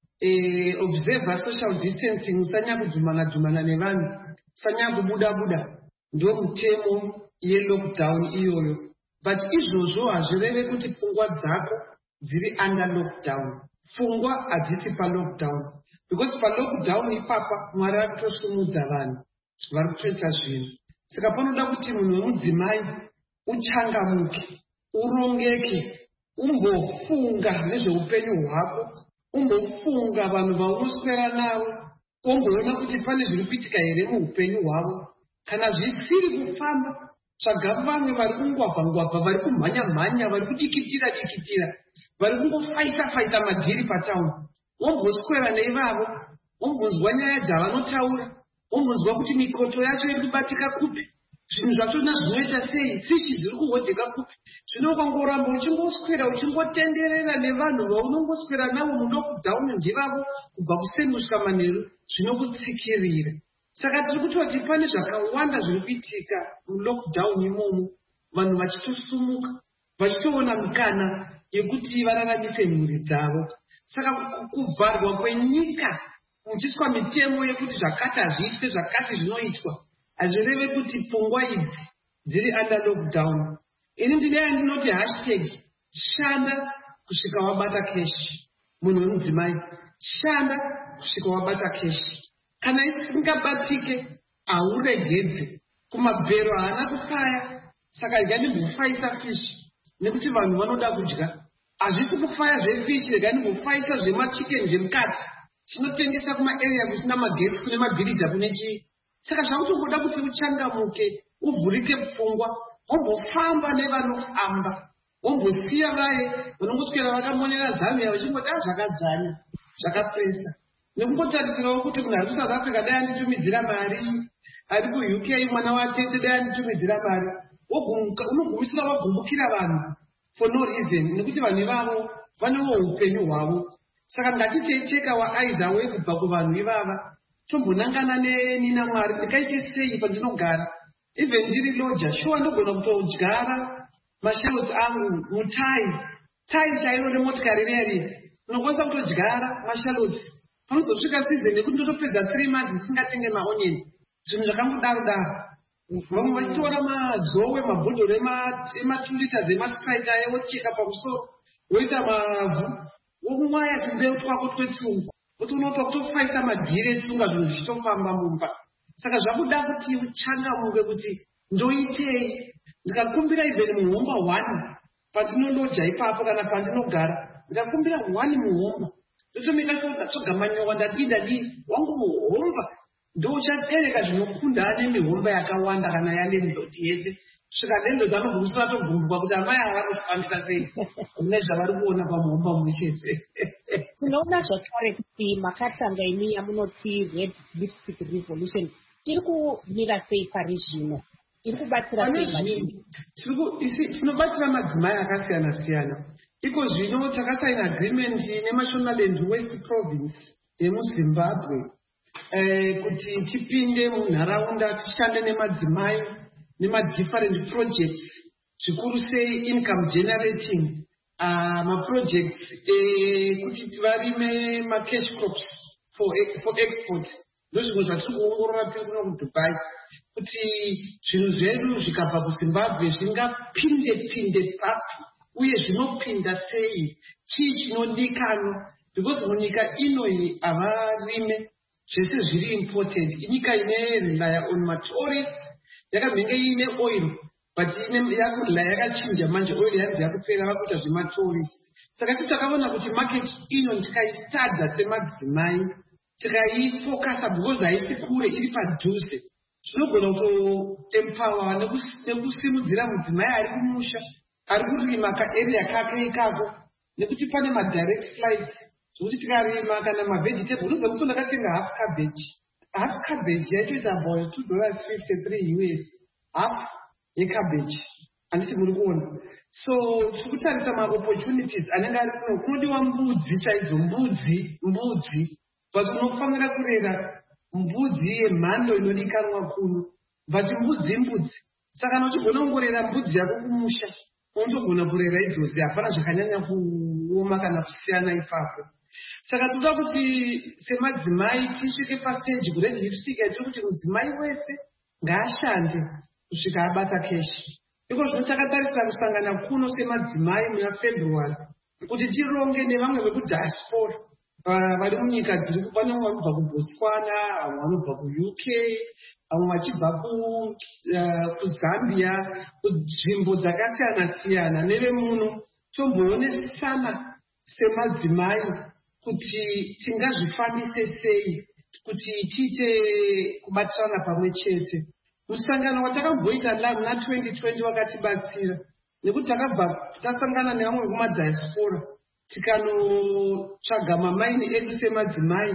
observe social distancing, usanyanya kudhumana nevanhu, usanyanya kubuda. Ndo mutemo yelockdown iyoyo. But izvozvo hazvireve kuti pfungwa dzako dziri under lockdown. Pfungwa hadzisi palockdown. Because palockdown ipapa Mwari ari kutosumudza vanhu vari kutoita zvinhu. Saka panoda kuti munhu wemudzimai uchangamuke, urongeke, umbofunga nezveupenyu hwako, umbofunga vanhu vaunoswera navo, umboona kuti pane zviri kuitika here muupenyu hwavo. Kana zvisiri kufamba, tsvaga vamwe vari kungwabva, vari kumhanya, vari kudikitira, vari kungofaita madhiri patauni. Womboswera neivavo, ombonzwa nyaya dzavanotaura, ombonzwa kuti mikoto yacho iri kubatika kupi, zvinhu zvachona zvinoita sei, fishi dziri kuhodheka kupi. Zvino ukangoramba uchingoswera uchingotenderera nevanhu vaunongoswera navo mulockdown ndivavo kubva kusemushwa manheru, zvinokutsikirira. Saka tiri kutoti pane zvakawanda zviri kuitika mulockdown imomo, vanhu vachitosumuka vachitoona mukana yekuti vararamise mhuri dzavo. Saka kuvharwa kwenyika muchiiswa mitemo yekuti zvakati hazviitwe zvakati zvinoitwa hazvireve kuti pfungwa idzi dziri under lockdown. Ini ndinea ndinoti hashtag shanda kusvika wabata keshi. Munhu wemudzimai, shanda kusvika wabata keshi. Kana isingabatike hauregedze. Kumabhero haana kufaya, saka rega ndimbofaisa fishi nekuti vanhu vanoda kudya. Hazvisi kufaya zvefishi, rega ndimbofaisa zvemachicken zvemukati. Tinotengesa kumaarea kusina magetsi, kune mabhiridha, kune chii. Saka zvakutongoda kuti uchangamuke, uvhurike pfungwa, wombofamba nevanofamba, wombosiya vaye vanongoswera vakamonera zamia vachingoti zvakadzanya, zvakapesa. Nekungotarisirawo kuti munhu ari kuSouth Africa dai anditumidzira mari, ari kuUK mwana watete dai anditumidzira mari, unogumisira wagumbukira vanhu for no reason, nekuti vanhu ivavo vanewo upenyu hwavo. Saka ngatiteicheka waaiza we kubva kuvanhu ivava, tombonangana nenina Mwari, ndikaite sei pandinogara. Even ndiri loja, shuwa ndogona kutodyara mashelves angu mutai chairo remotikari reri, unokwanisa kutodyara mashelves. Panozosvika season yekuti ndotopedza 3 months ndisingatenge maonyeni, zvinhu zvakangodaro. Vamwe vachitora mazowe, mabhodhoro ema2 liters emasprite ayo wocheka pamusoro, woisa mavhu, womwaya tumbeu twako twetsunga, kuti unotoa kutofaisa madhiri etsunga, zvinhu zvichitofamba mumba. Saka zvakuda kuti uchangamuke kuti ndoitei. Ndikakumbira even muhomba 1 patinoloja ipapo kana pandinogara, ndikakumbira 1 muhomba, ndotomika sure togamanyowa ndadii wangu muhomba ndochatereka zvinokunda ane mihomba yakawanda kana yalandlord yese. Svika landlord anogumisira togumbuka kuti amai avarikufambisa sei mune zvavari kuona pamuhomba mumwe chete. Tinoona zvakare kuti makatanga imi yamunoti Red Lipstick Revolution iri kumira sei pari zvino? Iri kubatsira sei? Tinobatsira madzimai akasiyana-siyana. Iko zvino takasaina agreement neMashonaland West Province yemuZimbabwe kuti tipinde munharaunda tishande nemadzimai nemadifferent projects, zvikuru sei income generating maprojects kuti varime macash crops for export. Ndozvimwe zvatiri kuongorora tiri kuno kuDubai, kuti zvinhu zvedu zvikabva kuZimbabwe zvingapinde papi uye zvinopinda sei, chii chinodikanwa, because munyika inoyi havarime zvese zviri important. Inyika ine rely on matourist, yakamhenge ine oil but yakurely yakachinja manje, oil yanzi yakupera vakuita zvematourist. Saka takaona kuti market ino tikaisadza semadzimai, tikaifokasa because haisi kure, iri padhuze, zvinogona kutoempower nekusimudzira mudzimai ari kumusha, ari kurima kaarea kake ikako, nekuti pane madirect flights zvokuti tikarima kana mavegetable. Unoziva kuti ndakatenga half cabbage yaitoita about $2.53 half yecabbage, handiti muri kuona. So tiri kutarisa maopportunities anenge ari kuno. Kunodiwa mbudzi chaidzo, mbudzi but unofanira kurera mbudzi yemhando inodikanwa kuno, but mbudzi. Saka nochigona kungorera mbudzi yako kumusha, unotogona kurera idzozi, hapana zvakanyanya kuoma kana kusiyana ipapo. Saka toda kuti semadzimai tisvike pastage kuRed Lipstick yatiri kuti mudzimai wese ngaashande kusvika abata keshi. Iko zvino takatarisira kusangana kuno semadzimai muna February kuti tironge nevamwe vekudiaspora vari munyika dziri pane vamwe vanobva kuBotswana, vamwe vanobva kuUK, vamwe vachibva kuZambia, kunzvimbo dzakasiyana-siyana nevemuno. Tomboonesana semadzimai kuti tingazvifambise sei kuti tiite kubatsirana pamwe chete. Musangano watakamboita muna 2020 wakatibatsira, nekuti takabva tasangana nevamwe vemadiaspora tikanotsvaga mamaini edu semadzimai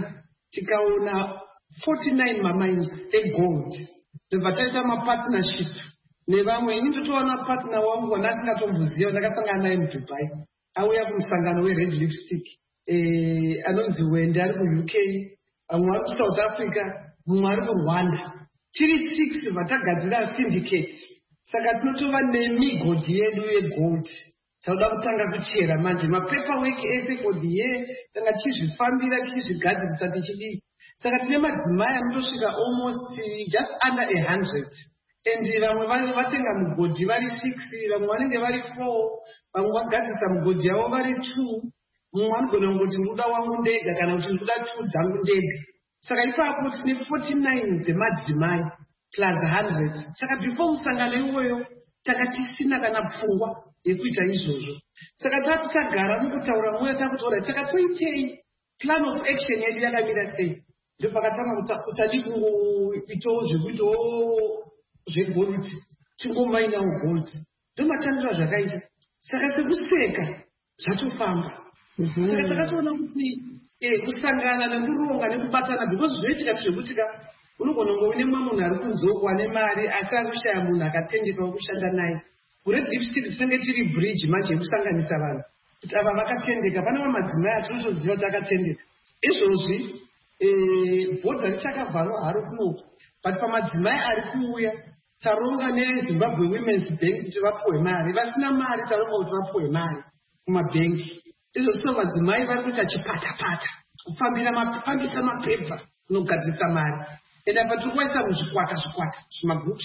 tikaona 49 mamines egold ndobva taita mapartnership nevamwe. ini totowana partner wangu wandandingatomboziva ndakasangana naye muDubai auya kumusangano weRed Lipstick anonzi Wende ari kuUK, vamwe vari kuSouth Africa, mumwe ari kuRwanda. Tiri 6 vatagadzira syndicate. Saka tinotova nemigodhi yedu yegold. Tauda kutanga kuchera manje mapaperwork ese for the year tanga tichizvifambira tichizvigadzirisa tichidii. Saka tine madzimai anotosvika almost just under 100. And vamwe vatenga mugodhi vari 6, vamwe vanenge vari 4, vamwe vagadzirisa mugodhi yavo vari 2. Mumwe anogona kungoti ndoda wangu ndega kana kuti ndoda 2 dzangu ndega. Saka ipapo tine 49 dzemadzimai plus 100. Saka before musangano iwoyo takatisina kana pfungwa yekuita izvozvo. Saka tatisagara mukutaura mumwe takutora takatoitei plan of action yedu yakamira sei. Ndopakatanga kutadi kungoitawo zvekuitawo zvegold tingomainawo gold ndomatandira zvakaita. Saka sekuseka zvatofamba. Saka takatoona kuti kusangana nekuronga nekubatana because zvinoitika zvekutika unogona kunge une mumwe munhu ari kunzoko ane mari asi ari kushaya munhu akatendeka wekushanda naye. Red Lipstick tinenge tiri bridge manje yekusanganisa vanhu kuti ava vakatendeka. Pane madzimai atinotoziva kuti akatendeka. Izvozvi bhodha richakavharwa haro kunoko, but pamadzimai ari kuuya taronga neZimbabwe Women's Bank kuti vapuwe mari. Vasina mari taronga kuti vapuwe mari kumabhengi. Izvo sino madzimai vari kuita chipatapata kufambisa mapepa kunogadzirisa mari. Enda patiri kuwaisa muzvikwata zvimagroups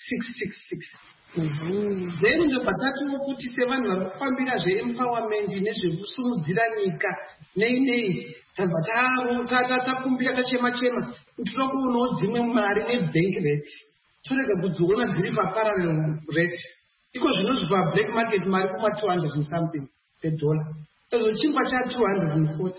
666. Then ndobva tatiwo kuti sevanhu vari kufambira zveempowerment nezvekusimudzira nyika nei tabva takumbira tachema kuti toda kuonawo dzimwe mari nebank rate torega kudziona dziri paparallel rate. Iko zvinozvi pablack market mari kuma 200 and something per dollar. Ezvo chingwa cha 240,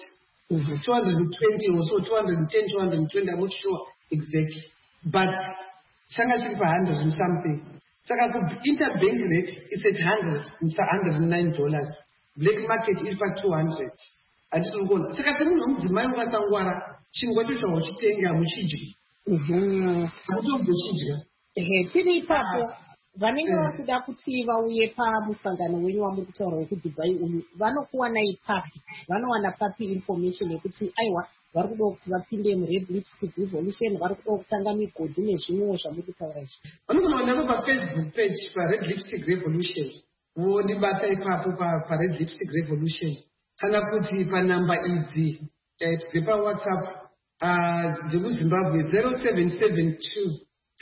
220 or so, 210, 220, I'm not sure exactly. But changa chiri pa 100 and something. Saka interbank rate is at $109. Black market is pa 200. Atitogona. Saka semunhu mudzimai ukasangwara chingwa chocho uchitenga muchidya. Akutombochidya. Tiri ipapo vanenge vakuda kuti vauye pamusangano wenyu wamuri kutaura wekuDubai uyu vanokuwanai papi? Vanowana papi information yekuti aiwa vari kuda kuti vapinde muRed Lipstick Revolution, vari kuda kutanga migodhi nezvimwewo zvamuri kutaura izvi? Vanogona kuenda paFacebook page paRed Lipstick Revolution vondibata ipapo paRed Lipstick Revolution, kana kuti panhamba idzi dzepaWhatsApp dzekuZimbabwe 0772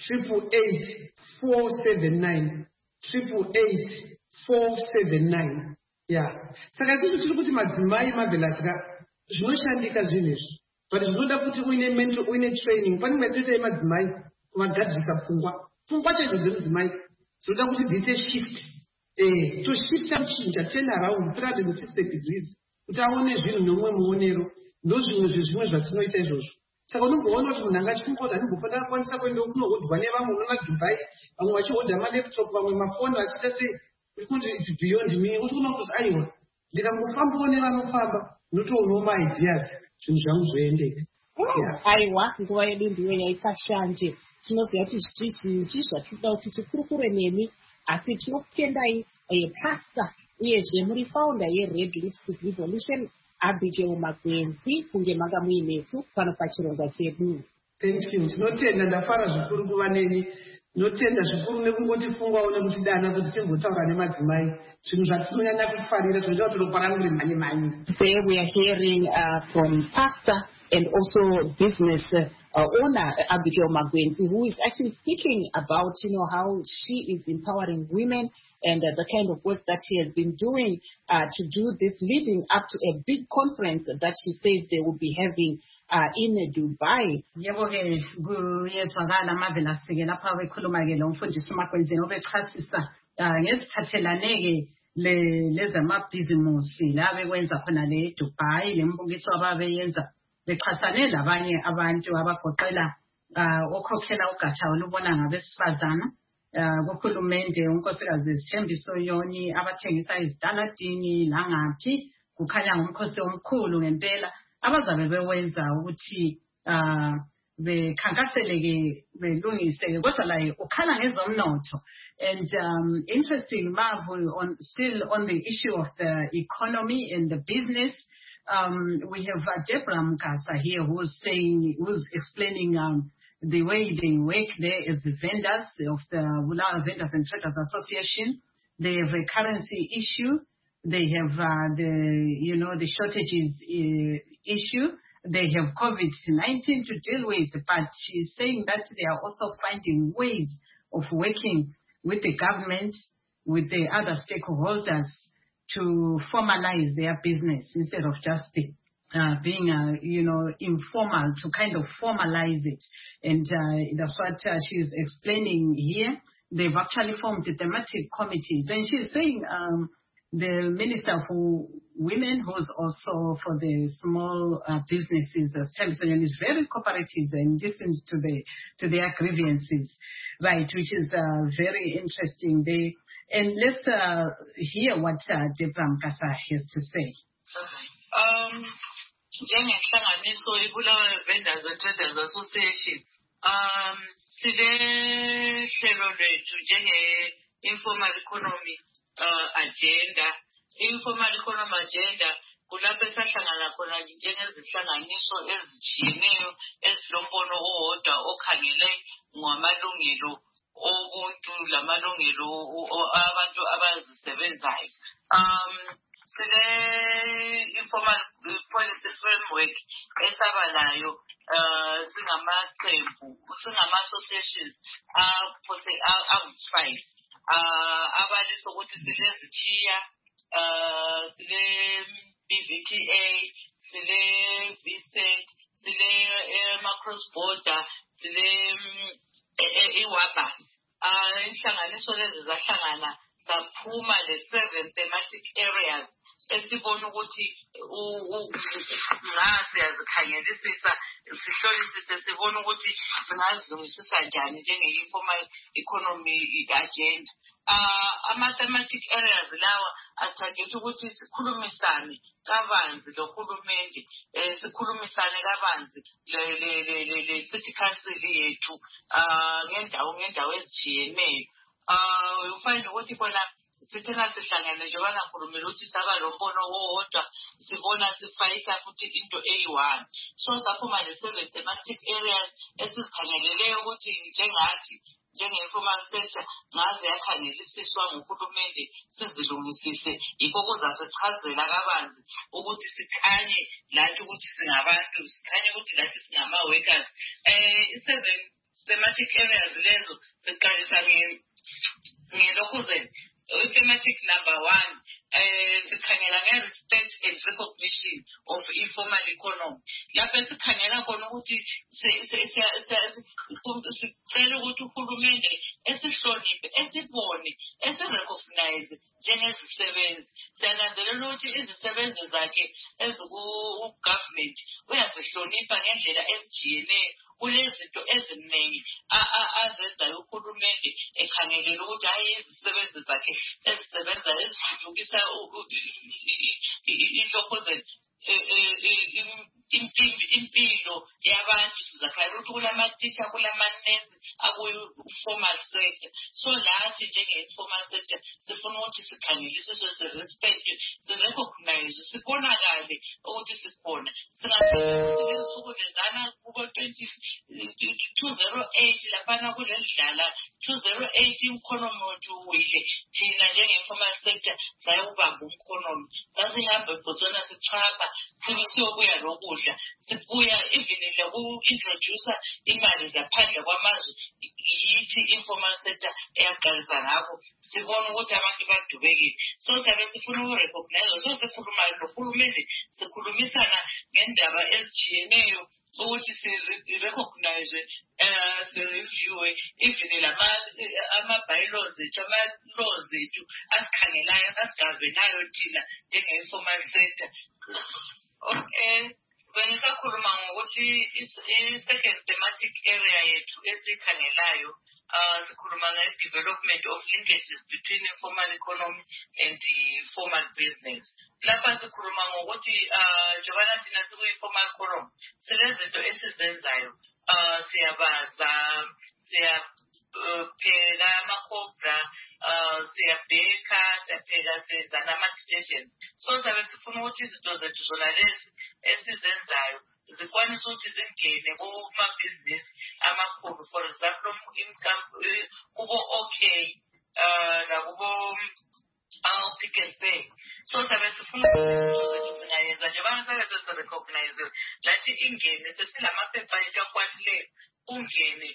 888 479 888 479. Yeah. Saka isusu tiri kuti madzimai mabvelasika zvinoshandika zvinhu izvi, but zvinoda kuti uine training. Pane matoita madzimai kuvagadzirisa pfungwa chaizvo dzemudzimai dzinoda kuti dziite shift, toshifta kuchinja 10 around 360 degrees kuti aone zvinhu nomwe muonero. Ndozvimwe zvezvimwe zvatinoita izvozvo. Saka unongoona kuti munhu angachifunga kuti andimbofanira kukwanisa kuenda kunohodhwa nevamwe mumaDubai, vamwe vachihodha malaptop, vamwe mafoni vachiita sei, uri kuti it's beyond me. Uri kuona kuti aiwa ndikangofambawo nevanofamba ndotoonawo maideas zvinhu zvangu zvoendeka. Aiwa, nguva yedu ndiyo yaita shanje. Tinoziva kuti zvizhinji zvatinoda kuti tikurukure nemi, asi tinokutendai pastor uyezve muri founder yeRed Lipstick Revolution, Abigail Magwenzi, kunge manga muinesu pano pachirongwa chedu. Thank you. Tinotenda, ndafara zvikuru kuva neni. Tinotenda zvikuru nekungotifungawo nekutidana kuti timbotaura nemadzimai zvinhu zvatinonyanya kufarira zvinoita kuti ropa rangu rimhanye. Today we are hearing from pastor and also business owner Abigail Magwenzi, who is actually speaking about, how she is empowering women and the kind of work that she has been doing to do this, leading up to a big conference that she says they will be having in Dubai. Yebo-ke kuyezwakala amavelasike lapha bekhuluma-ke lo mfundisi uMagwenzini obechasisa ngeziphathelane-ke lezamabhizimusi la bekwenza khona le Dubai, le mbukiso ababeyenza bechasane labanye abantu abagoqela okhokhela ugatsha olubona ngabesifazana kuhulumende, unkosikazi Zithembiso Yoni, abathengisa izitaladini langaphi, kukhanya ngumkhosi omkhulu ngempela abazabe bewenza ukuthi bekhankaseleke belungiseke kodwa la ukhala ngezomnotho. And interesting, Marvel, still on the issue of the economy and the business. We have Deborah Mukasa here who's explaining the way they work there as the vendors of the Bulawayo Vendors and Traders Association. They have a currency issue. They have the shortages issue. They have COVID-19 to deal with, but she's saying that they are also finding ways of working with the government, with the other stakeholders to formalize their business instead of just being informal, to kind of formalize it. And that's what she's explaining here. They've actually formed thematic committees. And she's saying the Minister for Women, who's also for the small businesses, is very cooperative and listens to their grievances, right, which is very interesting. And let's hear what Deborah Mukasa has to say. Njengenhlanganiso iBulawayo Vendors and Traders Association, sile hlelo lethu njenge-informal economy agenda. Informal economy agenda kulapho esahlangana khona njengezihlanganiso ezitshiyeneyo ezilombono owodwa okhangele ngamalungelo obuntu lamalungelo abantu abazisebenzayo. Informal policy framework esabalayo singama-associations awu-5 abaliso ukuthi silezithiya sile BVTA, sile VSET, sile macross border, sile iWabas. Inhlanganiso lezi zahlangana saphuma le-7 thematic areas esibona ukuthi siyazikhangelisisa sihlolisise sibona ukuthi singazilungisisa njani njenge-informal economy agenda. Ama-thematic areas lawa athagethe ukuthi sikhulumisane kabanzi lohulumende, sikhulumisane kabanzi le-city council yethu ngendawo ezitshiyeneyo. Ufind ukuthi khona sithena sihlangene njengoba nakhulumela ukuthi saba lombono owodwa sibona sifayisa futhi into eyi-1. So saphuma le-7 thematic areas esizikhangeleleyo ukuthi njengathi njenge-informal sector ngaze yakhangelisiswa nguhulumende sizilungisise yikho kuzasichazela kabanzi ukuthi sikhanye lathi ukuthi singabantu, sikhanye ukuthi lathi singama-workers. I-7 thematic areas lezo siqalisa ngelokhuzeni. Thematic number 1, sikhangela nge-respect and recognition of informal economy. Lapho sikhangela khona ukuthi sicela ukuthi uhulumende esihloniphe, esibone, esirecognize njengezisebenzi. Siyananzelela ukuthi izisebenzi zakhe eziku-government uyasihlonipha ngendlela ezijiyeneyo. Kulezinto eziningi azenzayo uhulumende ekhangelela ukuthi hayi izisebenzi zakhe ezisebenza ezithuthukisa inhlokozelo impilo yabantu. Sizakhala ukuthi kulama-teacher, kulama-nurse akuyi-formal sector. So lathi njenge-informal sector sifuna ukuthi sikhangelisiswe, sirespekte, sirecognize, sibonakale ukuthi sikhona. Singaphela ukuthi lezinsuku lezana kubo-208 laphana kulendlala 208 umkhonomi wethu uwile. Thina njenge-informal sector sayewubamba umkhonomi. Sasihamba eBotswana sichapha siyobuya lokudla. Sibuya even loku-introducer imali zaphandle kwamazwe yithi informal sector eyaqalisa ngakho. Sibona ukuthi abantu badubekile. So sabe sifuna ukurecognize. So sikhuluma nohulumende, sikhulumisana ngendaba ezitshiyeneyo ukuthi si-recognize, si-reviewe even ama-bylaws ethu, ama-laws ethu asikhangelayo, asigavenayo thina njenge-informal sector. Okay. Benisakhuluma ngokuthi i-second thematic area yethu esikhangelayo sikhuluma nge-development of linkages between informal economy and the formal business. lapha sikhuluma ngokuthi njengoba thina sikuyi-formal quorum sinezinto esizenzayo siyabaza siyapheka amakhobra siyabheka siyapheka senza nama-detergents so sabe sifuna ukuthi izinto zethu zona lezi esizenzayo zikwanisa ukuthi zingene kumabhizinisi amakhulu for example kubo okay nakubo Pick and Pay so sabe sifuna ukuthi singayenza njengoba sabe sesirecognize lathi ingene sesilamaphepha ethu akwanileyo ungene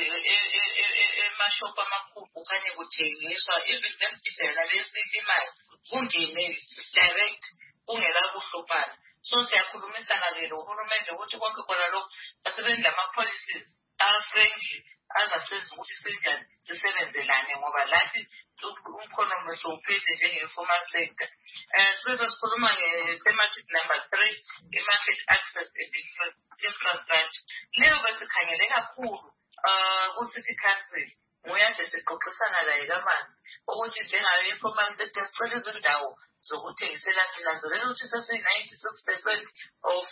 emashop amakhulu okanye kuthengiswa even nemibhidela lesilimayo ungene direct ungela kuhlupana so siyakhulumisana-ke nohulumende ukuthi konke khona lokho basebenzi lama-policies a-friendly azasenza ukuthi sinjani sisebenzelane ngoba lathi umkhono mehlo uphethe njenge-informal sector. Sibe sikhuluma nge-thematic number 3 i-market access and infrastructure. Leyo besikhangele kakhulu ku-City Council nguyade siqoqisana laye kabanzi ukuthi njengayo informal sector sicela izindawo zokuthengisela sinanzelela ukuthi sesi-96% of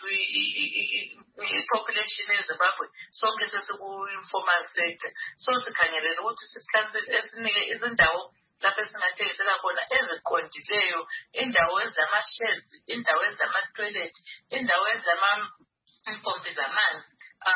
i-population eZimbabwe sonke sesiku-informal sector so sikhangelela ukuthi City esinike izindawo lapho esingathengisela khona eziqondileyo indawo ezama-sheds indawo ezama-toilet indawo ezama-impompi zamanzi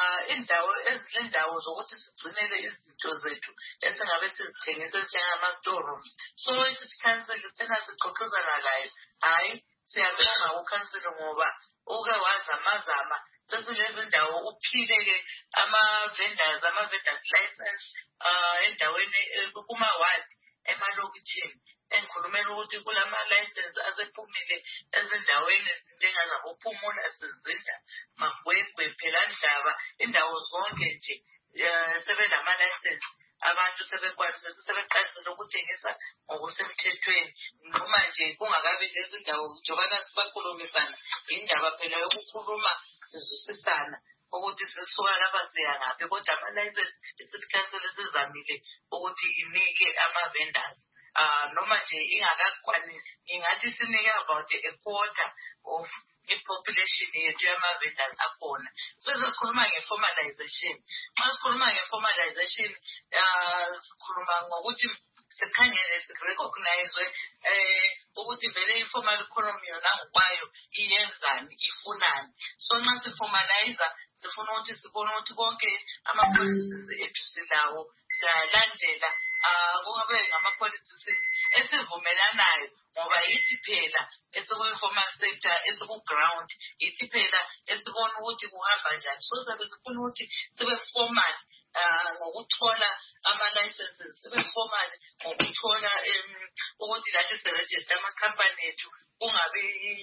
indawo zokuthi sigcinele izinto zethu esingabe sizithengise njengama-storerooms so i-City Council thina sixoxisana layo hayi siyabonga ukhansili ngoba uke wazamazama sesilezi ndawo uphile-ke ama-vendors license endaweni kuma-ward emalokitshini engikhulumela ukuthi kulama-license asephumile ezindaweni njengazabo-Phumula Sizinda Magwegwe Phelandaba indawo zonke nje sebelama-license abantu sebeqalisile ukuthengisa ngokusemthethweni noma nje kungakabi lezi ndawo njengoba sisakhulumisana indaba phela yokukhuluma sizwisisana ukuthi sisuka lapha siya ngaphi kodwa ama-license i-City Council sizamile ukuthi inike ama-vendors noma nje ingakakwanisi ingathi sinike about a quarter of i-population yethu yama-vendors akhona sesikhuluma nge-formalization uma sikhuluma nge-formalization sikhuluma ngokuthi sikhangele sirecognize ukuthi vele i-informal economy yona ngokwayo iyenzani ifunani so nxa siformalize sifuna ukuthi sibone ukuthi konke ama-policies ethu silawo siyalandela kungabe ngama-policies esivumelanayo ngoba yithi phela esiku-informal sector esiku-ground yithi phela esibona ukuthi kuhamba njani so sabe sifuna ukuthi sibe formal ngokuthola ama-licenses sibe formal ngokuthola ukuthi lathi sirejiste amakhampani ethu kungabi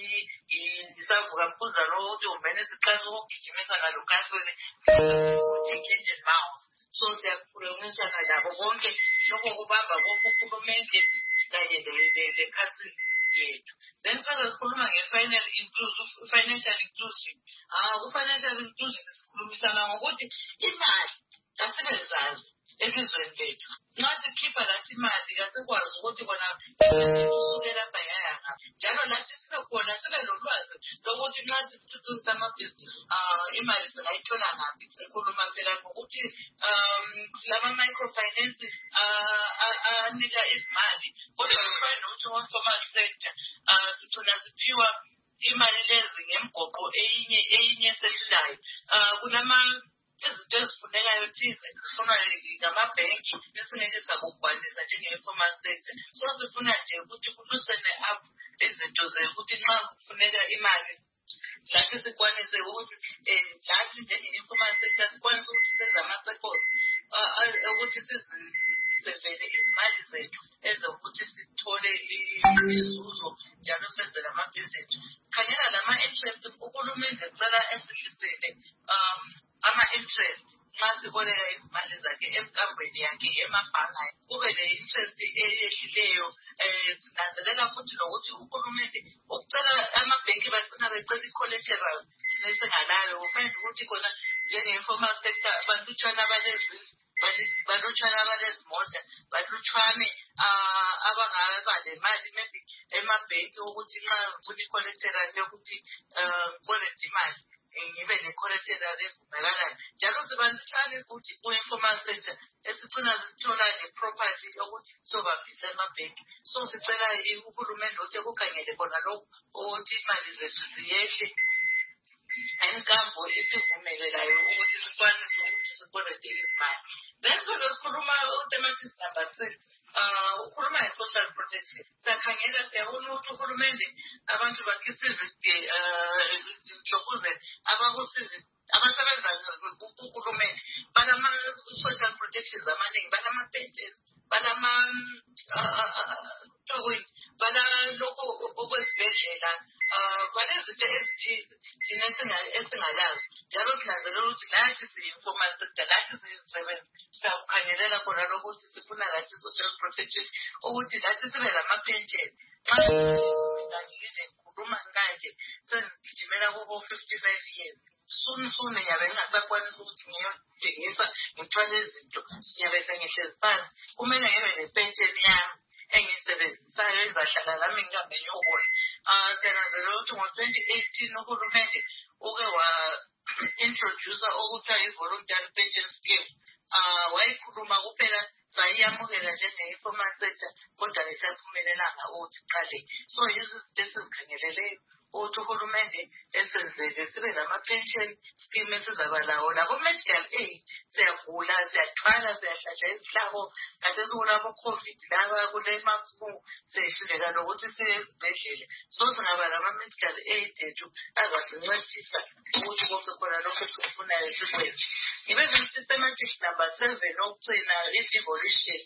isavuka mkhuza lo ukuthi uvene siqalisa ukugijimisa ngalo kansini ukuthi cat and mouse so siyakhulumisana labo bonke lokho kubamba konke uhulumende kanye le-council yethu then sikhuluma nge-financial inclusion ku-financial inclusion sikhulumisana ngokuthi imali asibezazi elizweni lethu nxa sikhipha lathi imali kasikwazi ukuthi bona isuke lapha yaya ngaphi njalo lathi sibe khona sibe lolwazi lokuthi nxa sithuthukisa amabhizinisi imali singayithola ngaphi sikhuluma phela ngokuthi silama-microfinance anika izimali kodwa kufana nokuthi one-formal sector sithona siphiwa imali lezi ngemgoqo eyinye esesilayo izinto ezifunekayo thize zifunwa ngamabhenki esingeke sakugcwalisa njenge-informal sector so sifuna nje ukuthi kulusene up izinto ukuthi nxa kufuneka imali lathi sikwanise ukuthi lathi njenge-informal sector sikwanise ukuthi senze ama-circles ukuthi sizisevele izimali zethu ezokuthi sithole inzuzo njalo senze lamabhizinisi khangela lama-interest uhulumende sicela esihlisele ama-interest nxa siboleka izimali zakhe emkambweni yakhe emabhanga kube le-interest eyehlileyo sinanzelela futhi nokuthi uhulumende ukucela amabhenki bagcina becela i-collateral thina esingalayo kufanele ukuthi khona njenge-informal sector balutshwane balutshwane abalezimota balutshwane abangaba lemali maybe emabhenki ukuthi nxa ngifuna i-collateral yokuthi ngibonede imali ngibe ne-collateral evumelanayo. Njalo sibahlale futhi ku-informal sector esifuna sithola ne-property yokuthi sobabhisa emabhenki. So sicela uhulumende ukuthi kukhangele khona lokhu ukuthi imali zethu ziyehle enkambo esivumelelayo ukuthi sikwanise ukuthi siboleke izimali. Then sikhuluma u-thematic number 6. Ukhuluma nge-social protection. Siyakhangela siyabona ukuthi uhulumende abantu bakhisize ukuze abakusize abasebenza kuhulumende banama-social protections amaningi, banama-pensions, banalokho okwezibhedlela, banezinto ezithize thina esingalazi. Njalo sinanzelela ukuthi nathi siyi-informal sector, nathi siyizisebenzi, siyakukhangelela khona lokho ukuthi sifuna nathi social protection, ukuthi nathi sibe lama-pension. Xa ngikhuluma kanje sengigijimela kubo 55 years. Soon ngiyabe ngingasakwanisa ukuthi ngiyodingisa ngithwale izinto, ngiyabe sengihlezi phansi. Kumele ngibe ne-pension yami engiyisebenzisayo ezahlala lami ngihambe ngiyohola. Siyananzelela ukuthi ngo-2018 uhulumende uke wa-introducer okuthiwa i-voluntary pension scheme. Wayikhuluma kuphela sayiyamukela njenge-informal sector, kodwa lesiyaphumelelanga ukuthi qale. So yizo izinto esizikhangeleleyo ukuthi uhulumende esenzele sibe lama-pension scheme esizaba lawo. Nabo-medical aid siyagula, siyathwala, siyahlahla izihlabo, kade sikulabo-COVID laba kule mafu sehluleka nokuthi siye esibhedlela. So singaba lama-medical aid ethu azasincedisa ukuthi konke khona lokho esikufunayo sikwenze. Ngibe ne-systematic number 7 okugcina i-devolution.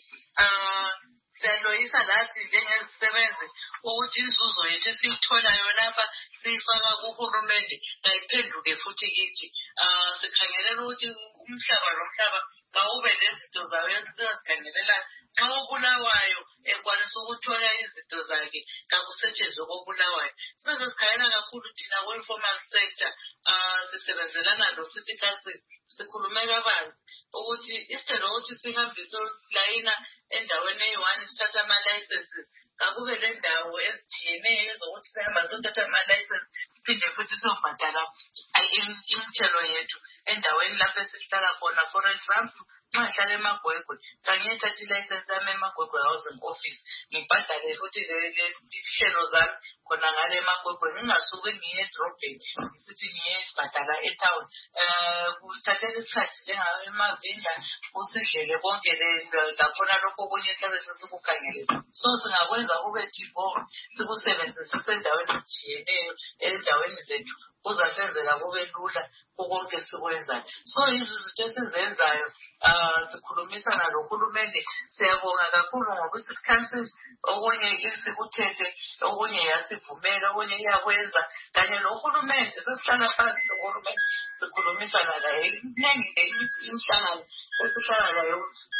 Siyaloyisa lathi njengezisebenzi ukuthi izuzo yethu esiyitholayo lapha siyifaka kuhulumende ayiphenduke futhi kithi. Sikhangelela ukuthi umhlaba nomhlaba kawube nezinto zawo esizikhangelelayo. Xa obulawayo ekwanisa ukuthola izinto zakhe kakusetshenzwe kobulawayo. Sikhangela kakhulu thina kwi-informal sector sisebenzelana lo-city council. Sikhulume kabanzi ukuthi isithelo ukuthi sihambise layina endaweni eyi-1 sithatha ama-licenses, kakube le ndawo ezithiyeneyo ezokuthi sihamba sothatha ama-license siphinde futhi sobhadala imithelo yethu endaweni lapho esihlala khona. For example, nxa ngihlala eMagwegwe kangiyethatha i-license yami eMagwegwe housing office ngibhadale futhi ihlelo zami khona ngale eMagwegwe, ngingasuke ngiye edrobheni ngisithi ngiyebhadala etown. Kusithathela isikhathi njengemavinja usidlele konke lakhona lokho okunye esiyabe sesikukhangele. So singakwenza kube devolve sikusebenzise sendaweni ezitshiyeneyo endaweni zethu kuzasenzela kube lula konke sikwenzayo. So izinto esizenzayo sikhulumisana nohulumende. Siyabonga kakhulu ngoba i-city council okunye isikuthethe, okunye yasivumela, okunye iyakwenza kanye nohulumende. Sesihlala phansi nohulumende sikhulumisana laye. Iningi imihlangano esihlala layo.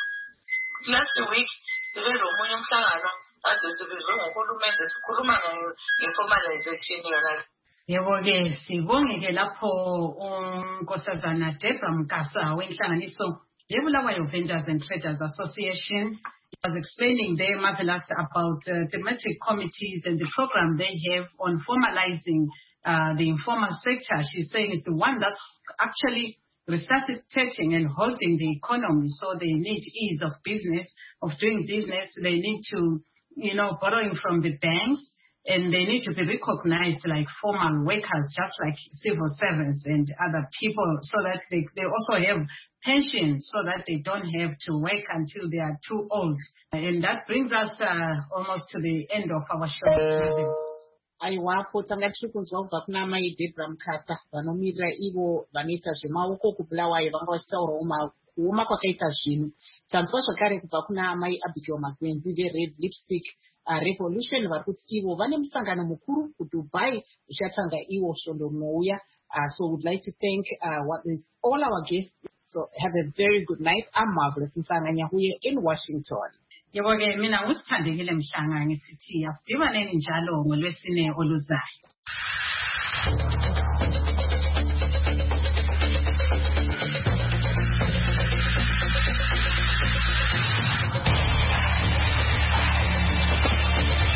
Last week sibe lomunye umhlangano kade sibizwe ngohulumende sikhuluma nge-formalization yona. Yebo-ke sibonge-ke lapho unkosazana Deborah Mkasa wenhlanganiso yeBulawayo Vendors and Traders Association was explaining there marvelous about thematic committees and the program they have on formalizing the informal sector. She's saying it's the one that's actually resuscitating and holding the economy. So they need ease of business, of doing business. They need to, borrowing from the banks. And they need to be recognized like formal workers, just like civil servants and other people, so that they also have pension, so that they don't have to work until they are too old. And that brings us almost to the end of our show. Aiwapo tangachikunzwa kubva kuna mai Deborah Mkasa vanomira ivo vanoita zvemaoko kuBulawayo vanga vachisaurawo kuoma kwakaita zvinhu. Tanzwa zvakare kubva kuna mai Abigail Magwenzi veRed Lipstick Revolution vari kuti ivo vane musangano mukuru kuDubai uchatanga iwo svondo rinouya. So we'd like to thank all our guests. So have a very good night. I'm Marvelous Nsanganyahuye in Washington. Yebo-ke mina usithandekile Mhlanga ngisithi asidibaneni njalo ngoLwesine oluzayo.